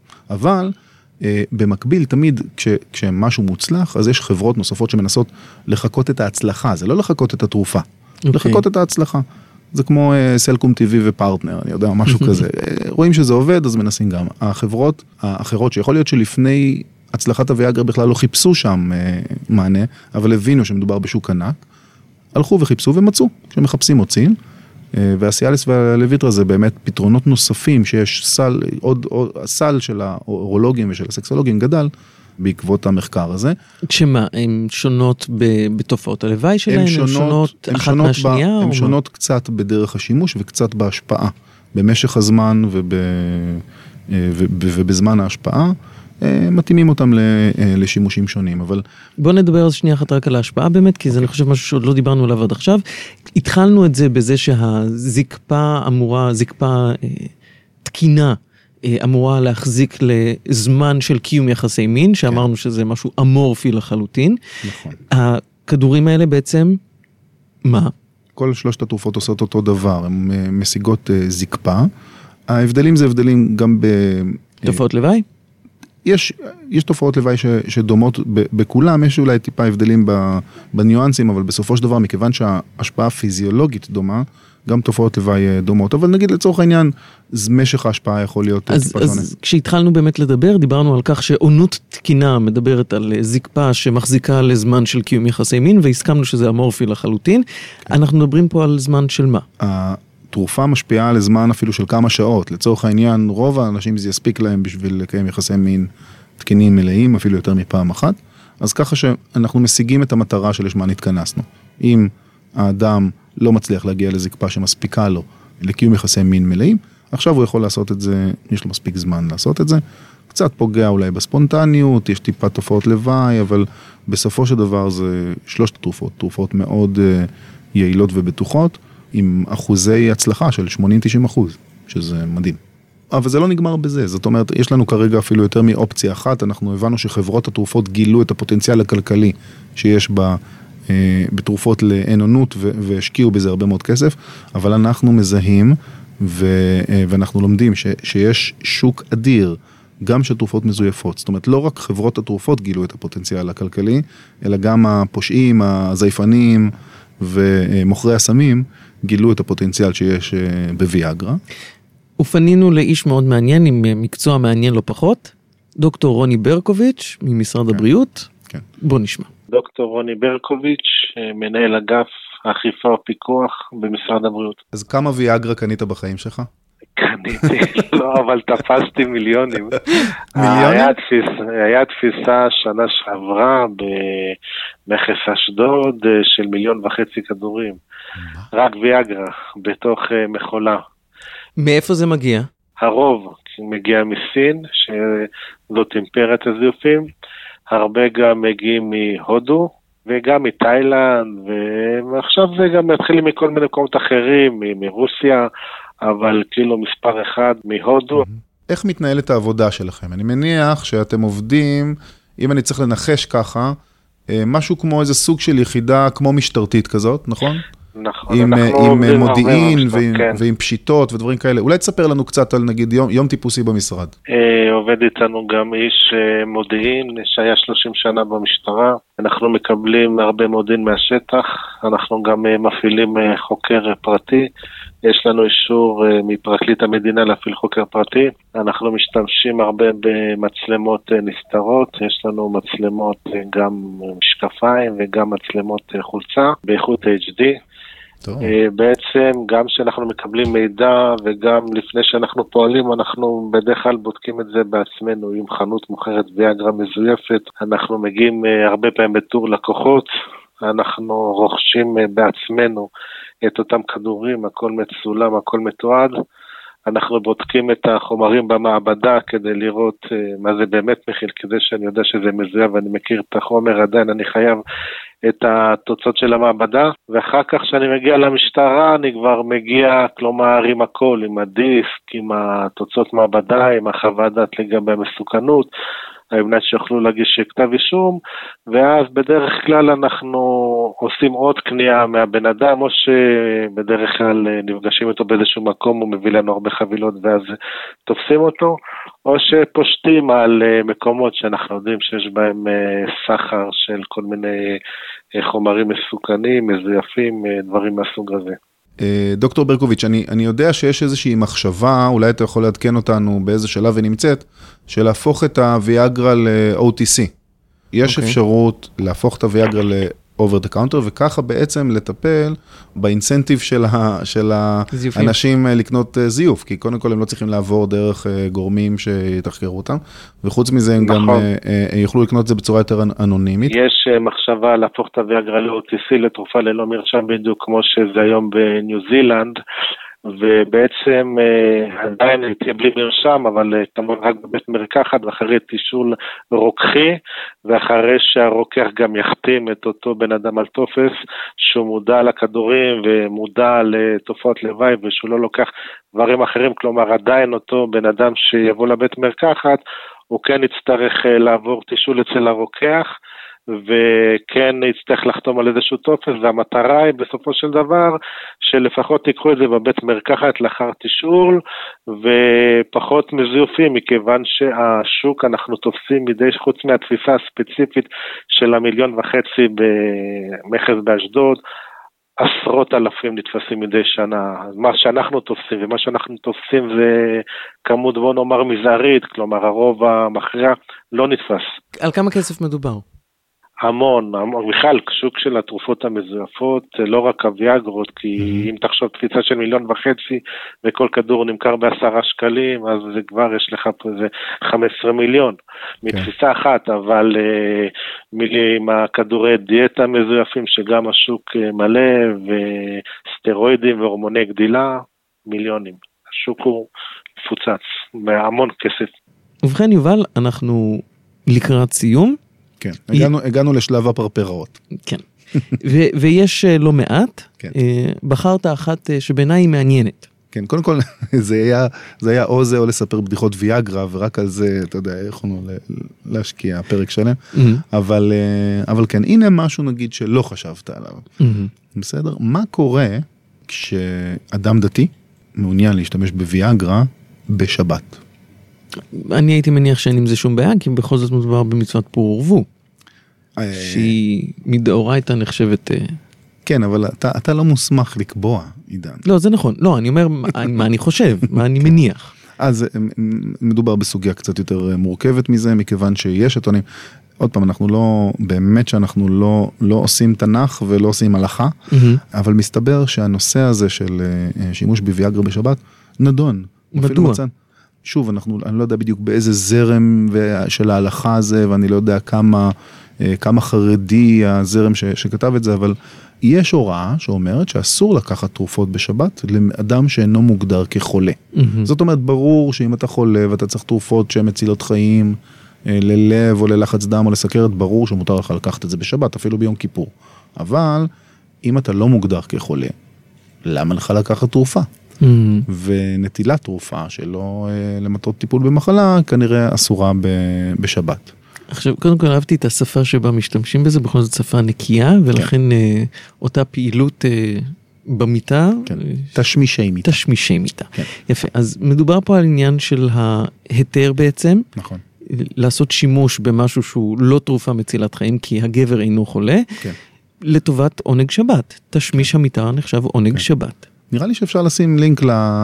S3: אבל אה, במקביל, תמיד כש, כשמשהו מוצלח, אז יש חברות נוספות שמנסות לחכות את ההצלחה. זה לא לחכות את התרופה, okay. לחכות את ההצלחה. זה כמו אה, סלקום טי וי ופרטנר, אני יודע, משהו כזה. רואים שזה עובד, אז מנסים גם. החברות האחרות, שיכול להיות שלפני הצלחת הוויאגרה בכלל לא חיפשו שם אה, מענה, אבל הבינו שמדובר בשוק ענק, הלכו וחיפשו ומצאו, כשמחפשים מוצאים, אה, והסיאליס והלוויטרה זה באמת פתרונות נוספים, שיש סל, עוד, עוד, הסל של האורולוגים ושל הסקסולוגים גדל, בעקבות המחקר הזה.
S2: כשמה, הן שונות בתופעות הלוואי שלהן? הן שונות אחת מהשנייה?
S3: הן שונות קצת בדרך השימוש וקצת בהשפעה, במשך הזמן ובזמן ההשפעה, מתאימים אותם לשימושים שונים, אבל...
S2: בוא נדבר אז שנייה אחת רק על ההשפעה באמת, כי זה אני חושב משהו שעוד לא דיברנו עליו עד עכשיו. התחלנו את זה בזה שהזקפה אמורה, זקפה תקינה, אמורה להחזיק לזמן של קיום יחסי מין, שאמרנו שזה משהו אמורפי לחלוטין.
S3: נכון.
S2: הכדורים האלה בעצם, מה?
S3: כל שלושת התרופות עושות אותו דבר, הן משיגות זקפה. ההבדלים זה הבדלים גם ב...
S2: תופעות לוואי?
S3: יש, יש תופעות לוואי ש, שדומות ב, בכולם, יש אולי טיפה הבדלים בניואנסים, אבל בסופו של דבר, מכיוון שההשפעה הפיזיולוגית דומה, גם תופעות לוואי דומות, אבל נגיד לצורך העניין, משך ההשפעה יכול להיות
S2: אז,
S3: טיפה שונה.
S2: אז כשהתחלנו באמת לדבר, דיברנו על כך שעונות תקינה מדברת על זקפה שמחזיקה לזמן של קיום יחסי מין, והסכמנו שזה אמורפי לחלוטין. כן. אנחנו מדברים פה על זמן של מה?
S3: התרופה משפיעה לזמן אפילו של כמה שעות. לצורך העניין, רוב האנשים זה יספיק להם בשביל לקיים יחסי מין תקינים מלאים, אפילו יותר מפעם אחת. אז ככה שאנחנו משיגים את המטרה שלשמה התכנסנו. אם האדם לא מצליח להגיע לזקפה שמספיקה לו לקיום יחסי מין מלאים, עכשיו הוא יכול לעשות את זה, יש לו מספיק זמן לעשות את זה, קצת פוגע אולי בספונטניות, יש טיפה תופעות לוואי, אבל בסופו של דבר זה שלושת תרופות, תרופות מאוד יעילות ובטוחות, עם אחוזי הצלחה של שמונים תשעים אחוז, שזה מדהים. אבל זה לא נגמר בזה, זאת אומרת, יש לנו כרגע אפילו יותר מאופציה אחת, אנחנו הבנו שחברות התרופות גילו את הפוטנציאל הכלכלי שיש בה, אה, בתרופות לאנונות והשקיעו בזה הרבה מאוד כסף, אבל אנחנו מזהים ו, אה, ואנחנו לומדים ש, שיש שוק אדיר, גם של תרופות מזויפות, זאת אומרת, לא רק חברות התרופות גילו את הפוטנציאל הכלכלי, אלא גם הפושעים, הזייפנים ומוכרי הסמים גילו את הפוטנציאל שיש בוויאגרה.
S2: ופנינו לאיש מאוד מעניין, עם מקצוע מעניין לא פחות, דוקטור רוני ברקוביץ' ממשרד כן. הבריאות. כן. בוא נשמע.
S8: דוקטור רוני ברקוביץ', מנהל אגף האכיפה ופיקוח במשרד הבריאות.
S3: אז כמה ויאגרה קנית בחיים שלך?
S8: קניתי, לא, אבל תפסתי מיליונים.
S3: מיליונים?
S8: היה, תפיס, היה תפיסה שנה שעברה במכס אשדוד של מיליון וחצי כדורים. רק ויאגרה, בתוך מכולה.
S2: מאיפה זה מגיע? הרוב
S8: מגיע מסין, שזאת אימפריית הזיופים. הרבה גם מגיעים מהודו, וגם מתאילנד, ועכשיו זה גם מתחילים מכל מיני מקומות אחרים, מרוסיה, אבל כאילו מספר אחד מהודו.
S3: איך מתנהלת העבודה שלכם? אני מניח שאתם עובדים, אם אני צריך לנחש ככה, משהו כמו איזה סוג של יחידה כמו משטרתית כזאת, נכון?
S8: נכון.
S3: עם, עם מודיעין ועם, כן. ועם פשיטות ודברים כאלה. אולי תספר לנו קצת על נגיד יום, יום טיפוסי במשרד.
S8: אה, עובד איתנו גם איש מודיעין שהיה שלושים שנה במשטרה. אנחנו מקבלים הרבה מודיעין מהשטח. אנחנו גם מפעילים חוקר פרטי. יש לנו אישור מפרקליט המדינה להפעיל חוקר פרטי. אנחנו משתמשים הרבה במצלמות נסתרות. יש לנו מצלמות גם משקפיים וגם מצלמות חולצה באיכות אייץ' די. טוב. בעצם גם שאנחנו מקבלים מידע וגם לפני שאנחנו פועלים אנחנו בדרך כלל בודקים את זה בעצמנו. אם חנות מוכרת ויאגרה מזויפת, אנחנו מגיעים הרבה פעמים בתור לקוחות, אנחנו רוכשים בעצמנו את אותם כדורים, הכל מצולם, הכל מתועד. אנחנו בודקים את החומרים במעבדה כדי לראות מה זה באמת מכיל, כדי שאני יודע שזה מזויף ואני מכיר את החומר, עדיין אני חייב את התוצאות של המעבדה, ואחר כך שאני מגיע למשטרה אני כבר מגיע, כלומר עם הכל, עם הדיסק, עם התוצאות מעבדה, עם החוות דעת לגבי המסוכנות, על מנת שיוכלו להגיש כתב אישום, ואז בדרך כלל אנחנו עושים עוד קנייה מהבן אדם, או שבדרך כלל נפגשים איתו באיזשהו מקום, הוא מביא לנו הרבה חבילות ואז תופסים אותו, או שפושטים על מקומות שאנחנו יודעים שיש בהם סחר של כל מיני חומרים מסוכנים, מזויפים, דברים מהסוג הזה.
S3: דוקטור ברקוביץ', אני, אני יודע שיש איזושהי מחשבה, אולי אתה יכול לעדכן אותנו באיזה שלב ונמצאת, של להפוך את הוויאגרה ל-או טי סי. יש okay. אפשרות להפוך את הוויאגרה ל-over the counter, וככה בעצם לטפל באינסנטיב של, ה, של האנשים לקנות זיוף, כי קודם כל הם לא צריכים לעבור דרך גורמים שיתחקרו אותם, וחוץ מזה הם נכון. גם יוכלו לקנות את זה בצורה יותר אנונימית.
S8: יש מחשבה להפוך את הוויאגרה ל-או טי סי, לתרופה ללא מרשם בדיוק כמו שזה היום בניו זילנד, ובעצם עדיין תהיה בלי מרשם, אבל כמובן רק בבית מרקחת, ואחרי תישול רוקחי, ואחרי שהרוקח גם יחתים את אותו בן אדם על טופס, שהוא מודע לכדורים ומודע לתופעות לוואי, ושהוא לא לוקח דברים אחרים, כלומר עדיין אותו בן אדם שיבוא לבית מרקחת, הוא כן יצטרך לעבור תישול אצל הרוקח, וכן יצטרך לחתום על איזשהו טופס, והמטרה היא בסופו של דבר שלפחות תיקחו את זה בבית מרקחת לאחר תשאול, ופחות מזיופים, מכיוון שהשוק אנחנו תופסים מדי חוץ מהתפיסה הספציפית של המיליון וחצי במכס באשדוד, עשרות אלפים נתפסים מדי שנה. אז מה שאנחנו תופסים, ומה שאנחנו תופסים זה כמות בוא נאמר מזערית, כלומר הרוב המכריע לא נתפס.
S2: על כמה כסף מדובר?
S8: המון, בכלל, שוק של התרופות המזויפות, לא רק הוויאגרות, כי mm-hmm. אם תחשוב תפיסה של מיליון וחצי, וכל כדור נמכר בעשרה שקלים, אז זה כבר יש לך פה איזה חמישה עשר מיליון, okay. מתפיסה אחת, אבל uh, עם הכדורי דיאטה מזויפים, שגם השוק מלא, וסטרואידים והורמוני גדילה, מיליונים. השוק הוא מפוצץ, בהמון כסף.
S2: ובכן יובל, אנחנו לקראת סיום.
S3: כן, הגענו, הגענו לשלב הפרפראות.
S2: כן, ו- ויש לא מעט,
S3: כן.
S2: בחרת אחת שבעיניי היא מעניינת.
S3: כן, קודם כל, זה היה, זה היה או זה או לספר בדיחות ויאגרה, ורק על זה, אתה יודע, יכולנו להשקיע פרק שלם, mm-hmm. אבל, אבל כן, הנה משהו נגיד שלא חשבת עליו. Mm-hmm. בסדר? מה קורה כשאדם דתי מעוניין להשתמש בוויאגרה בשבת?
S2: אני הייתי מניח שאין עם זה שום בעיה, כי בכל זאת מדובר במצוות פור ורבו, שהיא מדאורייתא נחשבת...
S3: כן, אבל אתה, אתה לא מוסמך לקבוע, עידן.
S2: לא, זה נכון. לא, אני אומר מה אני חושב, מה אני מניח.
S3: אז מדובר בסוגיה קצת יותר מורכבת מזה, מכיוון שיש הטוענים, עוד פעם, אנחנו לא, באמת שאנחנו לא, לא עושים תנ"ך ולא עושים הלכה, אבל מסתבר שהנושא הזה של שימוש בוויאגרה בשבת, נדון.
S2: מדוע?
S3: שוב, אנחנו, אני לא יודע בדיוק באיזה זרם של ההלכה הזה, ואני לא יודע כמה, כמה חרדי הזרם ש, שכתב את זה, אבל יש הוראה שאומרת שאסור לקחת תרופות בשבת לאדם שאינו מוגדר כחולה. Mm-hmm. זאת אומרת, ברור שאם אתה חולה ואתה צריך תרופות שהן מצילות חיים, ללב או ללחץ דם או לסכרת, ברור שמותר לך לקחת את זה בשבת, אפילו ביום כיפור. אבל אם אתה לא מוגדר כחולה, למה לך לקחת תרופה? Mm-hmm. ונטילת תרופה שלא למטרות טיפול במחלה, כנראה אסורה בשבת.
S2: עכשיו, קודם כל אהבתי את השפה שבה משתמשים בזה, בכל זאת שפה נקייה, ולכן כן. אה, אותה פעילות אה, במיטה.
S3: כן. תשמישי מיטה.
S2: תשמישי מיטה. כן. יפה, אז מדובר פה על עניין של ההיתר בעצם.
S3: נכון.
S2: לעשות שימוש במשהו שהוא לא תרופה מצילת חיים, כי הגבר אינו חולה, כן. לטובת עונג שבת. תשמיש כן. המיטה נחשב עונג כן. שבת.
S3: נראה לי שאפשר לשים לינק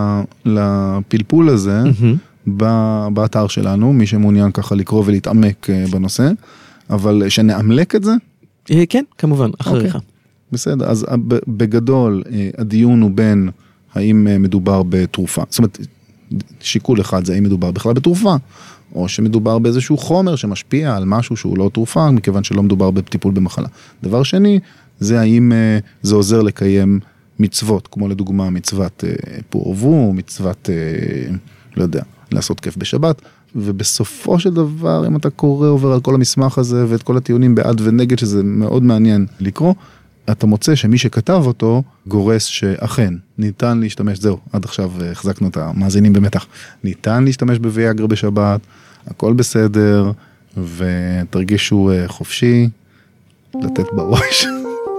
S3: לפלפול הזה, mm-hmm. באתר שלנו, מי שמעוניין ככה לקרוא ולהתעמק בנושא, אבל שנעמלק את זה?
S2: כן, כמובן, אחריך.
S3: בסדר, אז בגדול הדיון הוא בין האם מדובר בתרופה, זאת אומרת, שיקול אחד זה האם מדובר בכלל בתרופה, או שמדובר באיזשהו חומר שמשפיע על משהו שהוא לא תרופה, מכיוון שלא מדובר בטיפול במחלה. דבר שני, זה האם זה עוזר לקיים מצוות, כמו לדוגמה מצוות פור ורבו, מצוות, לא יודע, לעשות כיף בשבת, ובסופו של דבר, אם אתה קורא עובר על כל המסמך הזה, ואת כל הטיעונים בעד ונגד, שזה מאוד מעניין לקרוא, אתה מוצא שמי שכתב אותו, גורס שאכן, ניתן להשתמש, זהו, עד עכשיו החזקנו את המאזינים במתח, ניתן להשתמש בוויאגרה בשבת, הכל בסדר, ותרגישו חופשי, לתת בראש.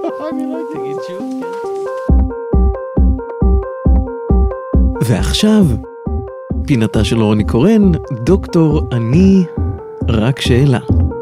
S2: ועכשיו, פינתה של רוני קורן, דוקטור אני רק שאלה.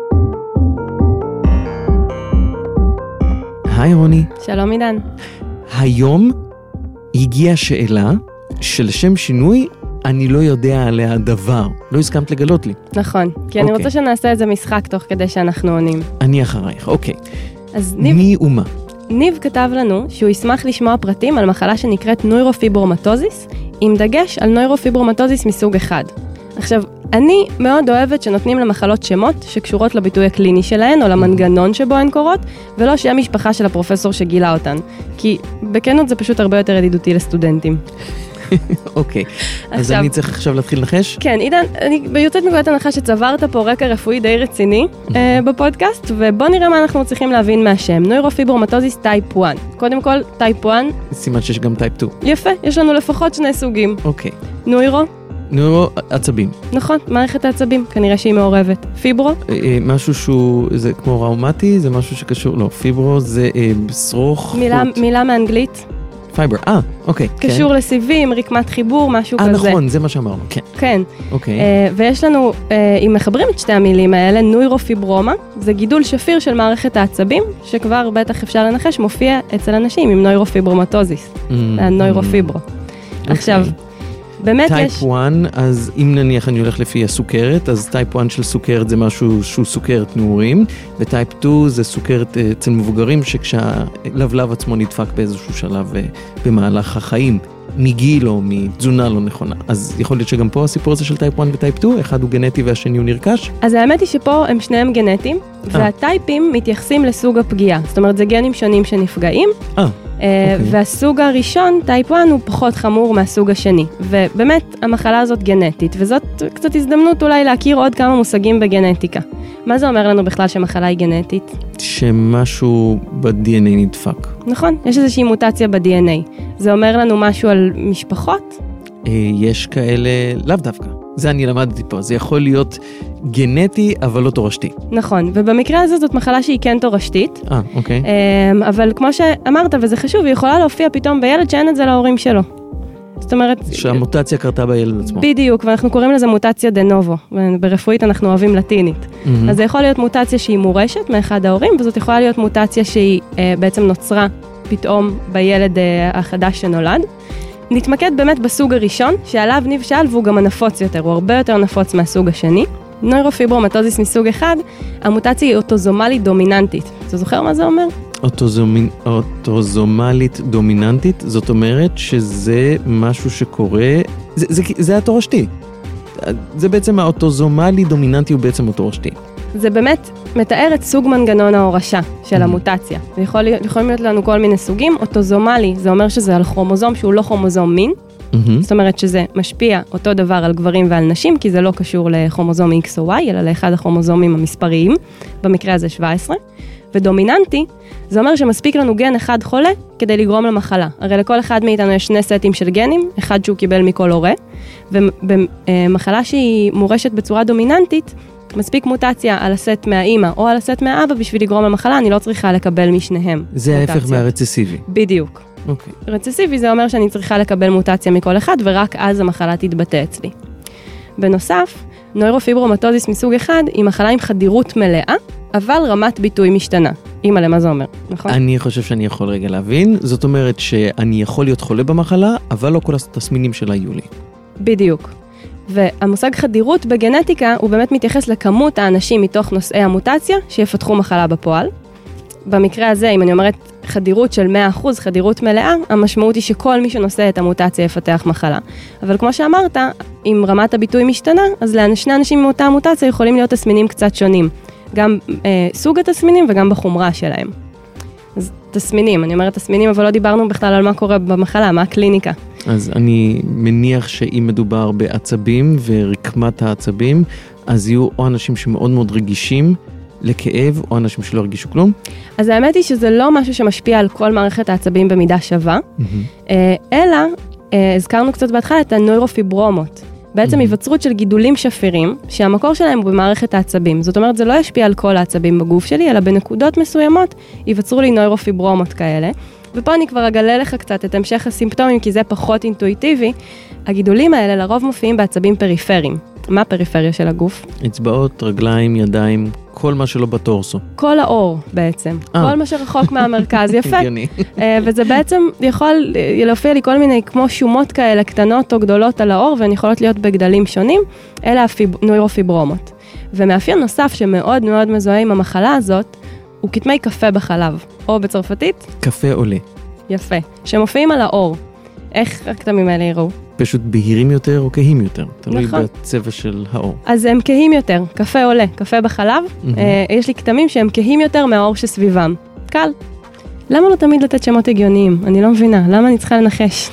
S2: היי רוני.
S9: שלום עידן.
S2: היום הגיעה שאלה של שם שינוי, אני לא יודע עליה דבר. לא הסכמת לגלות לי.
S9: נכון, כי אני רוצה שנעשה איזה משחק תוך כדי שאנחנו עונים.
S2: אני אחרייך, אוקיי.
S9: אז ניב...
S2: מי ומה?
S9: ניב כתב לנו שהוא ישמח לשמוע פרטים על מחלה שנקראת נוירופיברומטוזיס, עם דגש על נוירופיברומטוזיס מסוג אחד. עכשיו, אני מאוד אוהבת שנותנים למחלות שמות שקשורות לביטוי הקליני שלהן או למנגנון שבו הן קורות, ולא שם משפחה של הפרופסור שגילה אותן. כי בכנות זה פשוט הרבה יותר ידידותי לסטודנטים.
S2: אוקיי, אז אני צריך עכשיו להתחיל לנחש?
S9: כן, עידן, אני ביוצאת נקודת הנחה שצברת פה רקע רפואי די רציני בפודקאסט, ובוא נראה מה אנחנו צריכים להבין מהשם. נוירופיברומטוזיס טייפ אחת. קודם כל, טייפ אחת.
S2: סימן שיש גם טייפ שתיים.
S9: יפה, יש לנו לפחות שני סוגים.
S2: אוקיי.
S9: נוירו?
S2: נוירו עצבים.
S9: נכון, מערכת העצבים, כנראה שהיא מעורבת. פיברו?
S2: משהו שהוא, זה כמו ראומטי, זה משהו שקשור, לא, פיברו זה שרוך.
S9: מילה מאנגלית?
S2: פייבר, אה, אוקיי.
S9: קשור לסיבים, רקמת חיבור, משהו כזה.
S2: אה, נכון, זה מה שאמרנו, כן.
S9: כן.
S2: אוקיי.
S9: ויש לנו, אם מחברים את שתי המילים האלה, נוירופיברומה, זה גידול שפיר של מערכת העצבים, שכבר בטח אפשר לנחש, מופיע אצל אנשים עם נוירופיברומטוזיס. נוירופיברו. עכשיו, באמת יש...
S2: טייפ אחת, אז אם נניח אני הולך לפי הסוכרת, אז טייפ אחת של סוכרת זה משהו שהוא סוכרת נעורים, וטייפ שתיים זה סוכרת אצל מבוגרים, שכשהלבלב עצמו נדפק באיזשהו שלב במהלך החיים, מגיל או מתזונה לא נכונה. אז יכול להיות שגם פה הסיפור הזה של טייפ אחת וטייפ שתיים, אחד הוא גנטי והשני הוא נרכש?
S9: אז האמת היא שפה הם שניהם גנטיים, והטייפים מתייחסים לסוג הפגיעה. זאת אומרת, זה גנים שונים שנפגעים, והסוג הראשון, טייפ אחת, הוא פחות חמור מהסוג השני. ובאמת, המחלה הזאת גנטית, וזאת קצת הזדמנות אולי להכיר עוד כמה מושגים בגנטיקה. מה זה אומר לנו בכלל שמחלה היא גנטית?
S2: שמשהו ב-די אן איי נדפק.
S9: נכון, יש איזושהי מוטציה ב-די אן איי. זה אומר לנו משהו על משפחות?
S2: יש כאלה, לאו דווקא. זה אני למדתי פה. זה יכול להיות גנטי, אבל לא תורשתי.
S9: נכון, ובמקרה הזה זאת מחלה שהיא כן תורשתית.
S2: אה, אוקיי.
S9: אבל כמו שאמרת, וזה חשוב, היא יכולה להופיע פתאום בילד שאין את זה להורים שלו. זאת אומרת...
S2: שהמוטציה קרתה בילד עצמו.
S9: בדיוק, ואנחנו קוראים לזה מוטציה דה נובו. ברפואית אנחנו אוהבים לטינית. Mm-hmm. אז זה יכול להיות מוטציה שהיא מורשת מאחד ההורים, וזאת יכולה להיות מוטציה שהיא אה, בעצם נוצרה פתאום בילד אה, החדש שנולד. נתמקד באמת בסוג הראשון, שעליו ניב שאל, והוא גם הנפוץ יותר, הוא הרבה יותר נפוץ מהסוג השני. נוירופיברומטוזיס מסוג אחד, המוטציה היא אוטוזומלית דומיננטית. אתה זוכר מה זה אומר?
S2: אוטוזומין, אוטוזומלית דומיננטית, זאת אומרת שזה משהו שקורה, זה, זה, זה התורשתי. זה בעצם האוטוזומלי דומיננטי הוא בעצם התורשתי.
S9: זה באמת מתאר את סוג מנגנון ההורשה של המוטציה. יכול, יכולים להיות לנו כל מיני סוגים. אוטוזומלי, זה אומר שזה על כרומוזום שהוא לא כרומוזום מין. זאת אומרת שזה משפיע אותו דבר על גברים ועל נשים, כי זה לא קשור לכרומוזום X או Y, אלא לאחד הכרומוזומים המספריים, במקרה הזה שבע עשרה. ודומיננטי, זה אומר שמספיק לנו גן אחד חולה כדי לגרום למחלה. הרי לכל אחד מאיתנו יש שני סטים של גנים, אחד שהוא קיבל מכל הורה, ובמחלה שהיא מורשת בצורה דומיננטית, מספיק מוטציה על הסט מהאימא או על הסט מהאבא בשביל לגרום למחלה, אני לא צריכה לקבל משניהם.
S2: זה ההפך מהרצסיבי.
S9: בדיוק.
S2: אוקיי.
S9: רצסיבי זה אומר שאני צריכה לקבל מוטציה מכל אחד, ורק אז המחלה תתבטא אצלי. בנוסף, נוירופיברומטוזיס מסוג אחד היא מחלה עם חדירות מלאה, אבל רמת ביטוי משתנה. אימא, למה זה אומר, נכון?
S2: אני חושב שאני יכול רגע להבין, זאת אומרת שאני יכול להיות חולה במחלה, אבל לא כל התסמינים שלה יהיו לי.
S9: בדיוק. והמושג חדירות בגנטיקה הוא באמת מתייחס לכמות האנשים מתוך נושאי המוטציה שיפתחו מחלה בפועל. במקרה הזה, אם אני אומרת חדירות של מאה אחוז, חדירות מלאה, המשמעות היא שכל מי שנושא את המוטציה יפתח מחלה. אבל כמו שאמרת, אם רמת הביטוי משתנה, אז לשני אנשים עם אותה מוטציה יכולים להיות תסמינים קצת שונים. גם אה, סוג התסמינים וגם בחומרה שלהם. אז תסמינים, אני אומרת תסמינים, אבל לא דיברנו בכלל על מה קורה במחלה, מה הקליניקה.
S2: אז אני מניח שאם מדובר בעצבים ורקמת העצבים, אז יהיו או אנשים שמאוד מאוד רגישים לכאב, או אנשים שלא הרגישו כלום?
S9: אז האמת היא שזה לא משהו שמשפיע על כל מערכת העצבים במידה שווה, mm-hmm. אלא, הזכרנו קצת בהתחלה את הנוירופיברומות. בעצם mm-hmm. היווצרות של גידולים שפירים, שהמקור שלהם הוא במערכת העצבים. זאת אומרת, זה לא ישפיע על כל העצבים בגוף שלי, אלא בנקודות מסוימות ייווצרו לי נוירופיברומות כאלה. ופה אני כבר אגלה לך קצת את המשך הסימפטומים, כי זה פחות אינטואיטיבי. הגידולים האלה לרוב מופיעים בעצבים פריפריים. מה הפריפריה של הגוף?
S2: אצבעות, רגליים, ידיים, כל מה שלא בטורסו.
S9: כל האור בעצם. 아. כל מה שרחוק מהמרכז, יפה. וזה בעצם יכול להופיע לי כל מיני כמו שומות כאלה קטנות או גדולות על האור, והן יכולות להיות בגדלים שונים, אלה הנוירופיברומות. ומאפיין נוסף שמאוד מאוד מזוהה עם המחלה הזאת, הוא כתמי קפה בחלב, או בצרפתית?
S2: קפה עולה.
S9: יפה, שמופיעים על האור. איך הכתמים האלה יראו?
S2: פשוט בהירים יותר או כהים יותר, תלוי
S9: נכון.
S2: בצבע של האור.
S9: אז הם כהים יותר, קפה עולה, קפה בחלב, mm-hmm. אה, יש לי כתמים שהם כהים יותר מהאור שסביבם. קל. למה לא תמיד לתת שמות הגיוניים? אני לא מבינה, למה אני צריכה לנחש?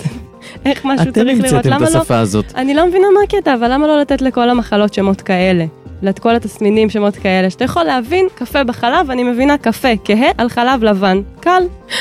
S9: איך משהו צריך לראות?
S2: אתם המצאתם את השפה הזאת.
S9: אני לא מבינה מה הקטע, אבל למה לא לתת לכל המחלות שמות כאלה? לכל התסמינים שמות כאלה, שאתה יכול להבין קפה בחלב, אני מבינה קפה כהה על חלב לבן. קל.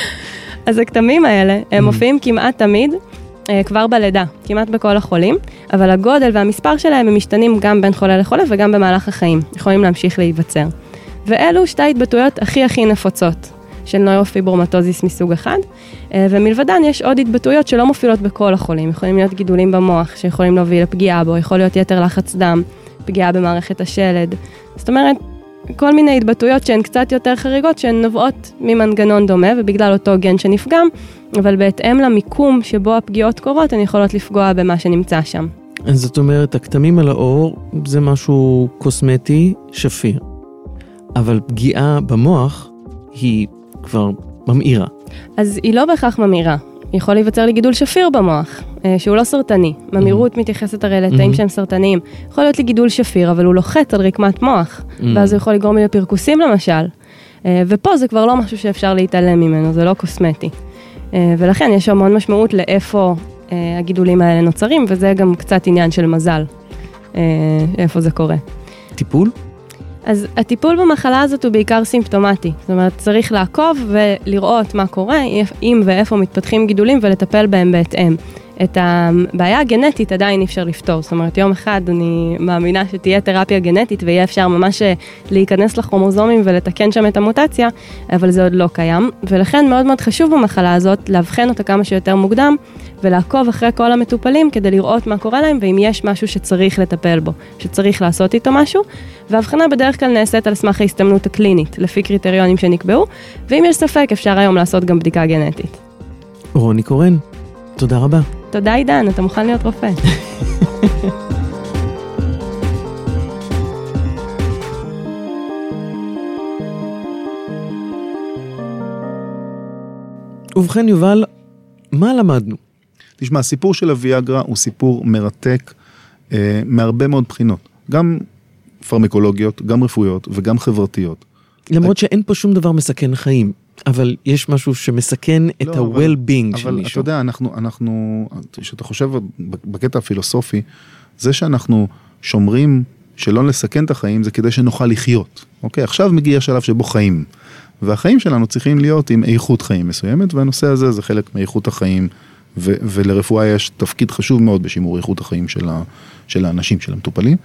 S9: אז הכתמים האלה, הם מופיעים כמעט תמיד, כבר בלידה, כמעט בכל החולים, אבל הגודל והמספר שלהם הם משתנים גם בין חולה לחולה וגם במהלך החיים, יכולים להמשיך להיווצר. ואלו שתי התבטאויות הכי הכי נפוצות של נוירופיברומטוזיס מסוג אחד, ומלבדן יש עוד התבטאויות שלא מופיעות בכל החולים, יכולים להיות גידולים במוח שיכולים להוביל לפגיעה בו, יכול להיות יתר לחץ דם, פגיעה במערכת השלד, זאת אומרת, כל מיני התבטאויות שהן קצת יותר חריגות, שהן נובעות ממנגנון דומה, ובגלל אותו גן שנפגם, אבל בהתאם למיקום שבו הפגיעות קורות, הן יכולות לפגוע במה שנמצא שם.
S2: אז זאת אומרת, הכתמים על האור זה משהו קוסמטי שפיר, אבל פגיעה במוח היא כבר ממאירה.
S9: אז היא לא בהכרח ממאירה. יכול להיווצר לי גידול שפיר במוח, שהוא לא סרטני. ממאירות מתייחסת הרי לתאים שהם סרטניים. יכול להיות לי גידול שפיר, אבל הוא לוחץ על רקמת מוח, ואז הוא יכול לגרום לי לפרקוסים למשל. ופה זה כבר לא משהו שאפשר להתעלם ממנו, זה לא קוסמטי. ולכן יש המון משמעות לאיפה הגידולים האלה נוצרים, וזה גם קצת עניין של מזל, איפה זה קורה.
S2: טיפול?
S9: אז הטיפול במחלה הזאת הוא בעיקר סימפטומטי, זאת אומרת צריך לעקוב ולראות מה קורה, אם ואיפה מתפתחים גידולים ולטפל בהם בהתאם. את הבעיה הגנטית עדיין אי אפשר לפתור, זאת אומרת יום אחד אני מאמינה שתהיה תרפיה גנטית ויהיה אפשר ממש להיכנס לכרומוזומים ולתקן שם את המוטציה, אבל זה עוד לא קיים, ולכן מאוד מאוד חשוב במחלה הזאת להבחן אותה כמה שיותר מוקדם ולעקוב אחרי כל המטופלים כדי לראות מה קורה להם ואם יש משהו שצריך לטפל בו, שצריך לעשות איתו משהו, וההבחנה בדרך כלל נעשית על סמך ההסתמנות הקלינית לפי קריטריונים שנקבעו, ואם יש ספק אפשר היום לעשות גם בדיקה גנטית.
S2: רוני קורן, תודה רבה.
S9: תודה עידן, אתה מוכן להיות רופא.
S2: ובכן יובל, מה למדנו?
S3: תשמע, הסיפור של הוויאגרה הוא סיפור מרתק אה, מהרבה מאוד בחינות. גם פרמקולוגיות, גם רפואיות וגם חברתיות.
S2: למרות שאין פה שום דבר מסכן חיים. אבל יש משהו שמסכן את ה-well-being של מישהו.
S3: אבל אתה יודע, אנחנו, אנחנו, שאתה חושב בקטע הפילוסופי, זה שאנחנו שומרים שלא לסכן את החיים, זה כדי שנוכל לחיות. אוקיי? עכשיו מגיע השלב שבו חיים. והחיים שלנו צריכים להיות עם איכות חיים מסוימת, והנושא הזה זה חלק מאיכות החיים, ו- ולרפואה יש תפקיד חשוב מאוד בשימור איכות החיים של, ה- של האנשים, של המטופלים.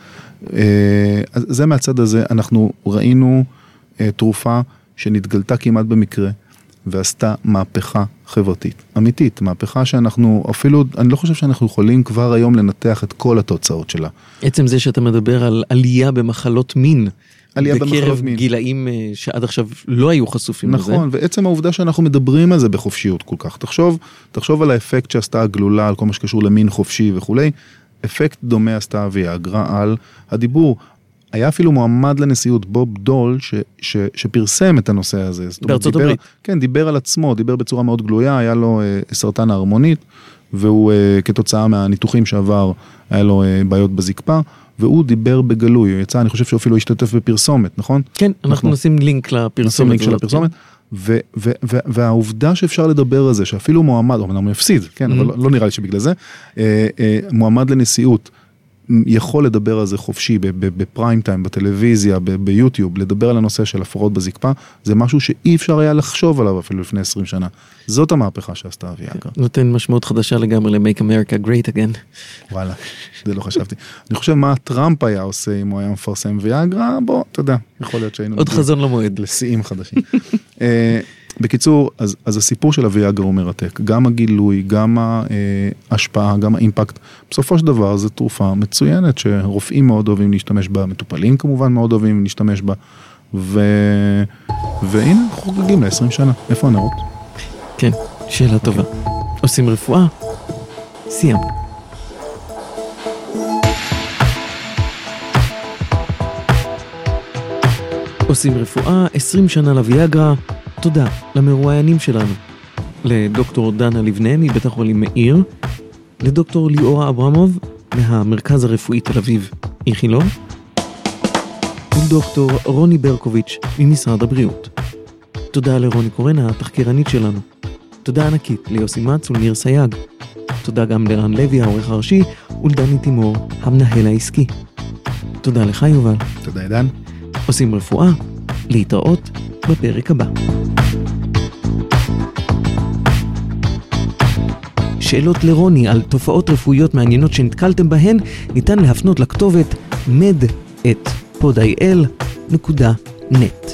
S3: אז זה מהצד הזה, אנחנו ראינו תרופה, שנתגלתה כמעט במקרה, ועשתה מהפכה חברתית, אמיתית, מהפכה שאנחנו אפילו, אני לא חושב שאנחנו יכולים כבר היום לנתח את כל התוצאות שלה.
S2: עצם זה שאתה מדבר על עלייה במחלות מין,
S3: עלייה במחלות מין.
S2: בקרב גילאים שעד עכשיו לא היו חשופים לזה.
S3: נכון, ועצם העובדה שאנחנו מדברים על זה בחופשיות כל כך, תחשוב, תחשוב על האפקט שעשתה הגלולה, על כל מה שקשור למין חופשי וכולי, אפקט דומה עשתה הוויאגרה על הדיבור, היה אפילו מועמד לנשיאות בוב דול ש, ש, שפרסם את הנושא הזה.
S2: בארצות
S3: דיבר,
S2: הברית.
S3: כן, דיבר על עצמו, דיבר בצורה מאוד גלויה, היה לו אה, סרטן ההרמונית, והוא אה, כתוצאה מהניתוחים שעבר, היה לו אה, בעיות בזקפה, והוא דיבר בגלוי, הוא יצא, אני חושב שהוא אפילו השתתף בפרסומת, נכון?
S2: כן, אנחנו, אנחנו נשים לינק לפרסומת.
S3: נשים לינק של הפרסומת, ו, ו, ו, והעובדה שאפשר לדבר על זה, שאפילו מועמד, אמנם הוא יפסיד, כן, אבל לא נראה לי שבגלל זה, אה, אה, מועמד לנשיאות, יכול לדבר על זה חופשי, בפריים טיים, בטלוויזיה, ביוטיוב, לדבר על הנושא של הפרעות בזקפה, זה משהו שאי אפשר היה לחשוב עליו אפילו לפני עשרים שנה. זאת המהפכה שעשתה הוויאגרה.
S2: נותן משמעות חדשה לגמרי ל-Make America Great Again.
S3: וואלה, זה לא חשבתי. אני חושב מה טראמפ היה עושה אם הוא היה מפרסם ויאגרה, בוא, אתה יודע, יכול להיות שהיינו...
S2: עוד חזון למועד.
S3: לשיאים חדשים. בקיצור, אז, אז הסיפור של הוויאגרה הוא מרתק, גם הגילוי, גם ההשפעה, גם האימפקט, בסופו של דבר זו תרופה מצוינת, שרופאים מאוד אוהבים להשתמש בה, מטופלים כמובן מאוד אוהבים להשתמש בה, ו... והנה, אנחנו חוגגים ל-עשרים שנה, איפה הנרות?
S2: כן, שאלה טובה. עושים רפואה? סיימנו. עושים רפואה, עשרים שנה לוויאגרה, תודה למרואיינים שלנו, לדוקטור דנה לבנה מבית החולים מאיר, לדוקטור ליאורה אברמוב מהמרכז הרפואי תל אביב איכילוב, ולדוקטור רוני ברקוביץ' ממשרד הבריאות. תודה לרוני קורן, התחקירנית שלנו. תודה ענקית ליוסי מצ ולניר סייג. תודה גם לרן לוי, העורך הראשי, ולדני תימור, המנהל העסקי. תודה לך יובל.
S3: תודה עידן.
S2: עושים רפואה, להתראות בפרק הבא. שאלות לרוני על תופעות רפואיות מעניינות שנתקלתם בהן, ניתן להפנות לכתובת med את podil נקודה net.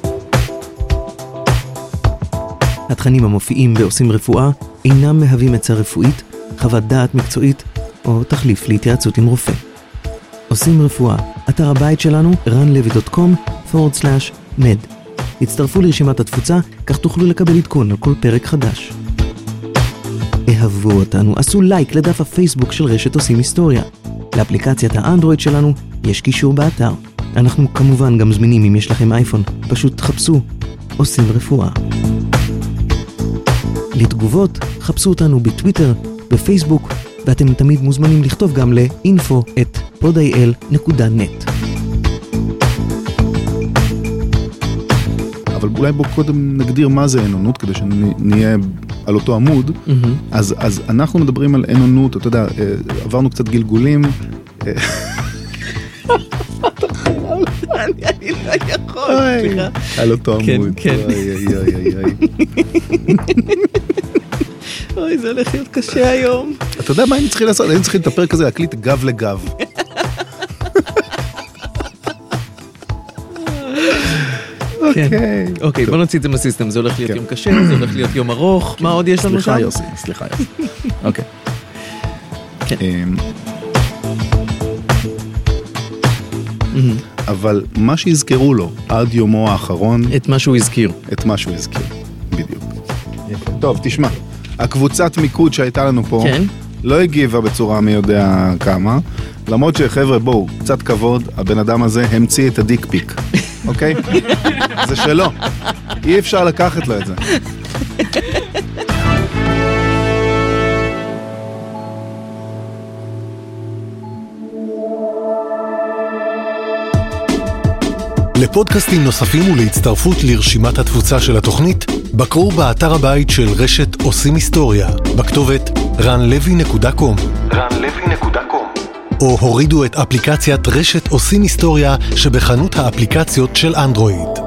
S2: התכנים המופיעים בעושים רפואה אינם מהווים עצה רפואית, חוות דעת מקצועית או תחליף להתייעצות עם רופא. עושים רפואה, אתר הבית שלנו רן לוי דוט קום פורוורד סלאש מד. הצטרפו לרשימת התפוצה, כך תוכלו לקבל עדכון על כל פרק חדש. אהבו אותנו, עשו לייק לדף הפייסבוק של רשת עושים היסטוריה. לאפליקציית האנדרואיד שלנו יש קישור באתר. אנחנו כמובן גם זמינים אם יש לכם אייפון, פשוט חפשו עושים רפואה. לתגובות, חפשו אותנו בטוויטר, בפייסבוק, ואתם תמיד מוזמנים לכתוב גם ל-info את podil נקודה net.
S3: אבל אולי בוא קודם נגדיר מה זה אנונות, כדי שנהיה על אותו עמוד, אז, אז אנחנו מדברים על אין-אונות, אתה יודע, עברנו קצת גלגולים.
S2: אני לא יכול, סליחה.
S3: על אותו עמוד.
S2: כן, כן.
S3: אוי, אוי, אוי, אוי.
S2: אוי, זה הולך להיות קשה היום.
S3: אתה יודע מה היינו צריכים לעשות? היינו צריכים את הפרק הזה להקליט גב לגב.
S2: אוקיי. אוקיי, בוא נוציא את זה מהסיסטם, זה הולך להיות יום קשה, זה הולך להיות יום ארוך, מה עוד יש לנו שם?
S3: סליחה יוסי, סליחה יוסי. אוקיי. אבל מה שהזכרו לו עד יומו האחרון...
S2: את מה שהוא הזכיר.
S3: את מה שהוא הזכיר, בדיוק. טוב, תשמע, הקבוצת מיקוד שהייתה לנו פה, לא הגיבה בצורה מי יודע כמה, למרות שחבר'ה, בואו, קצת כבוד, הבן אדם הזה המציא את הדיק פיק, אוקיי? זה שלו. אי אפשר לקחת לו את זה.
S4: לפודקאסטים נוספים ולהצטרפות לרשימת התפוצה של התוכנית, בקרו באתר הבית של רשת עושים היסטוריה, בכתובת רן לוי נקודה קום. רן לוי נקודה קום. או הורידו את אפליקציית רשת עושים היסטוריה שבחנות האפליקציות של אנדרואיד.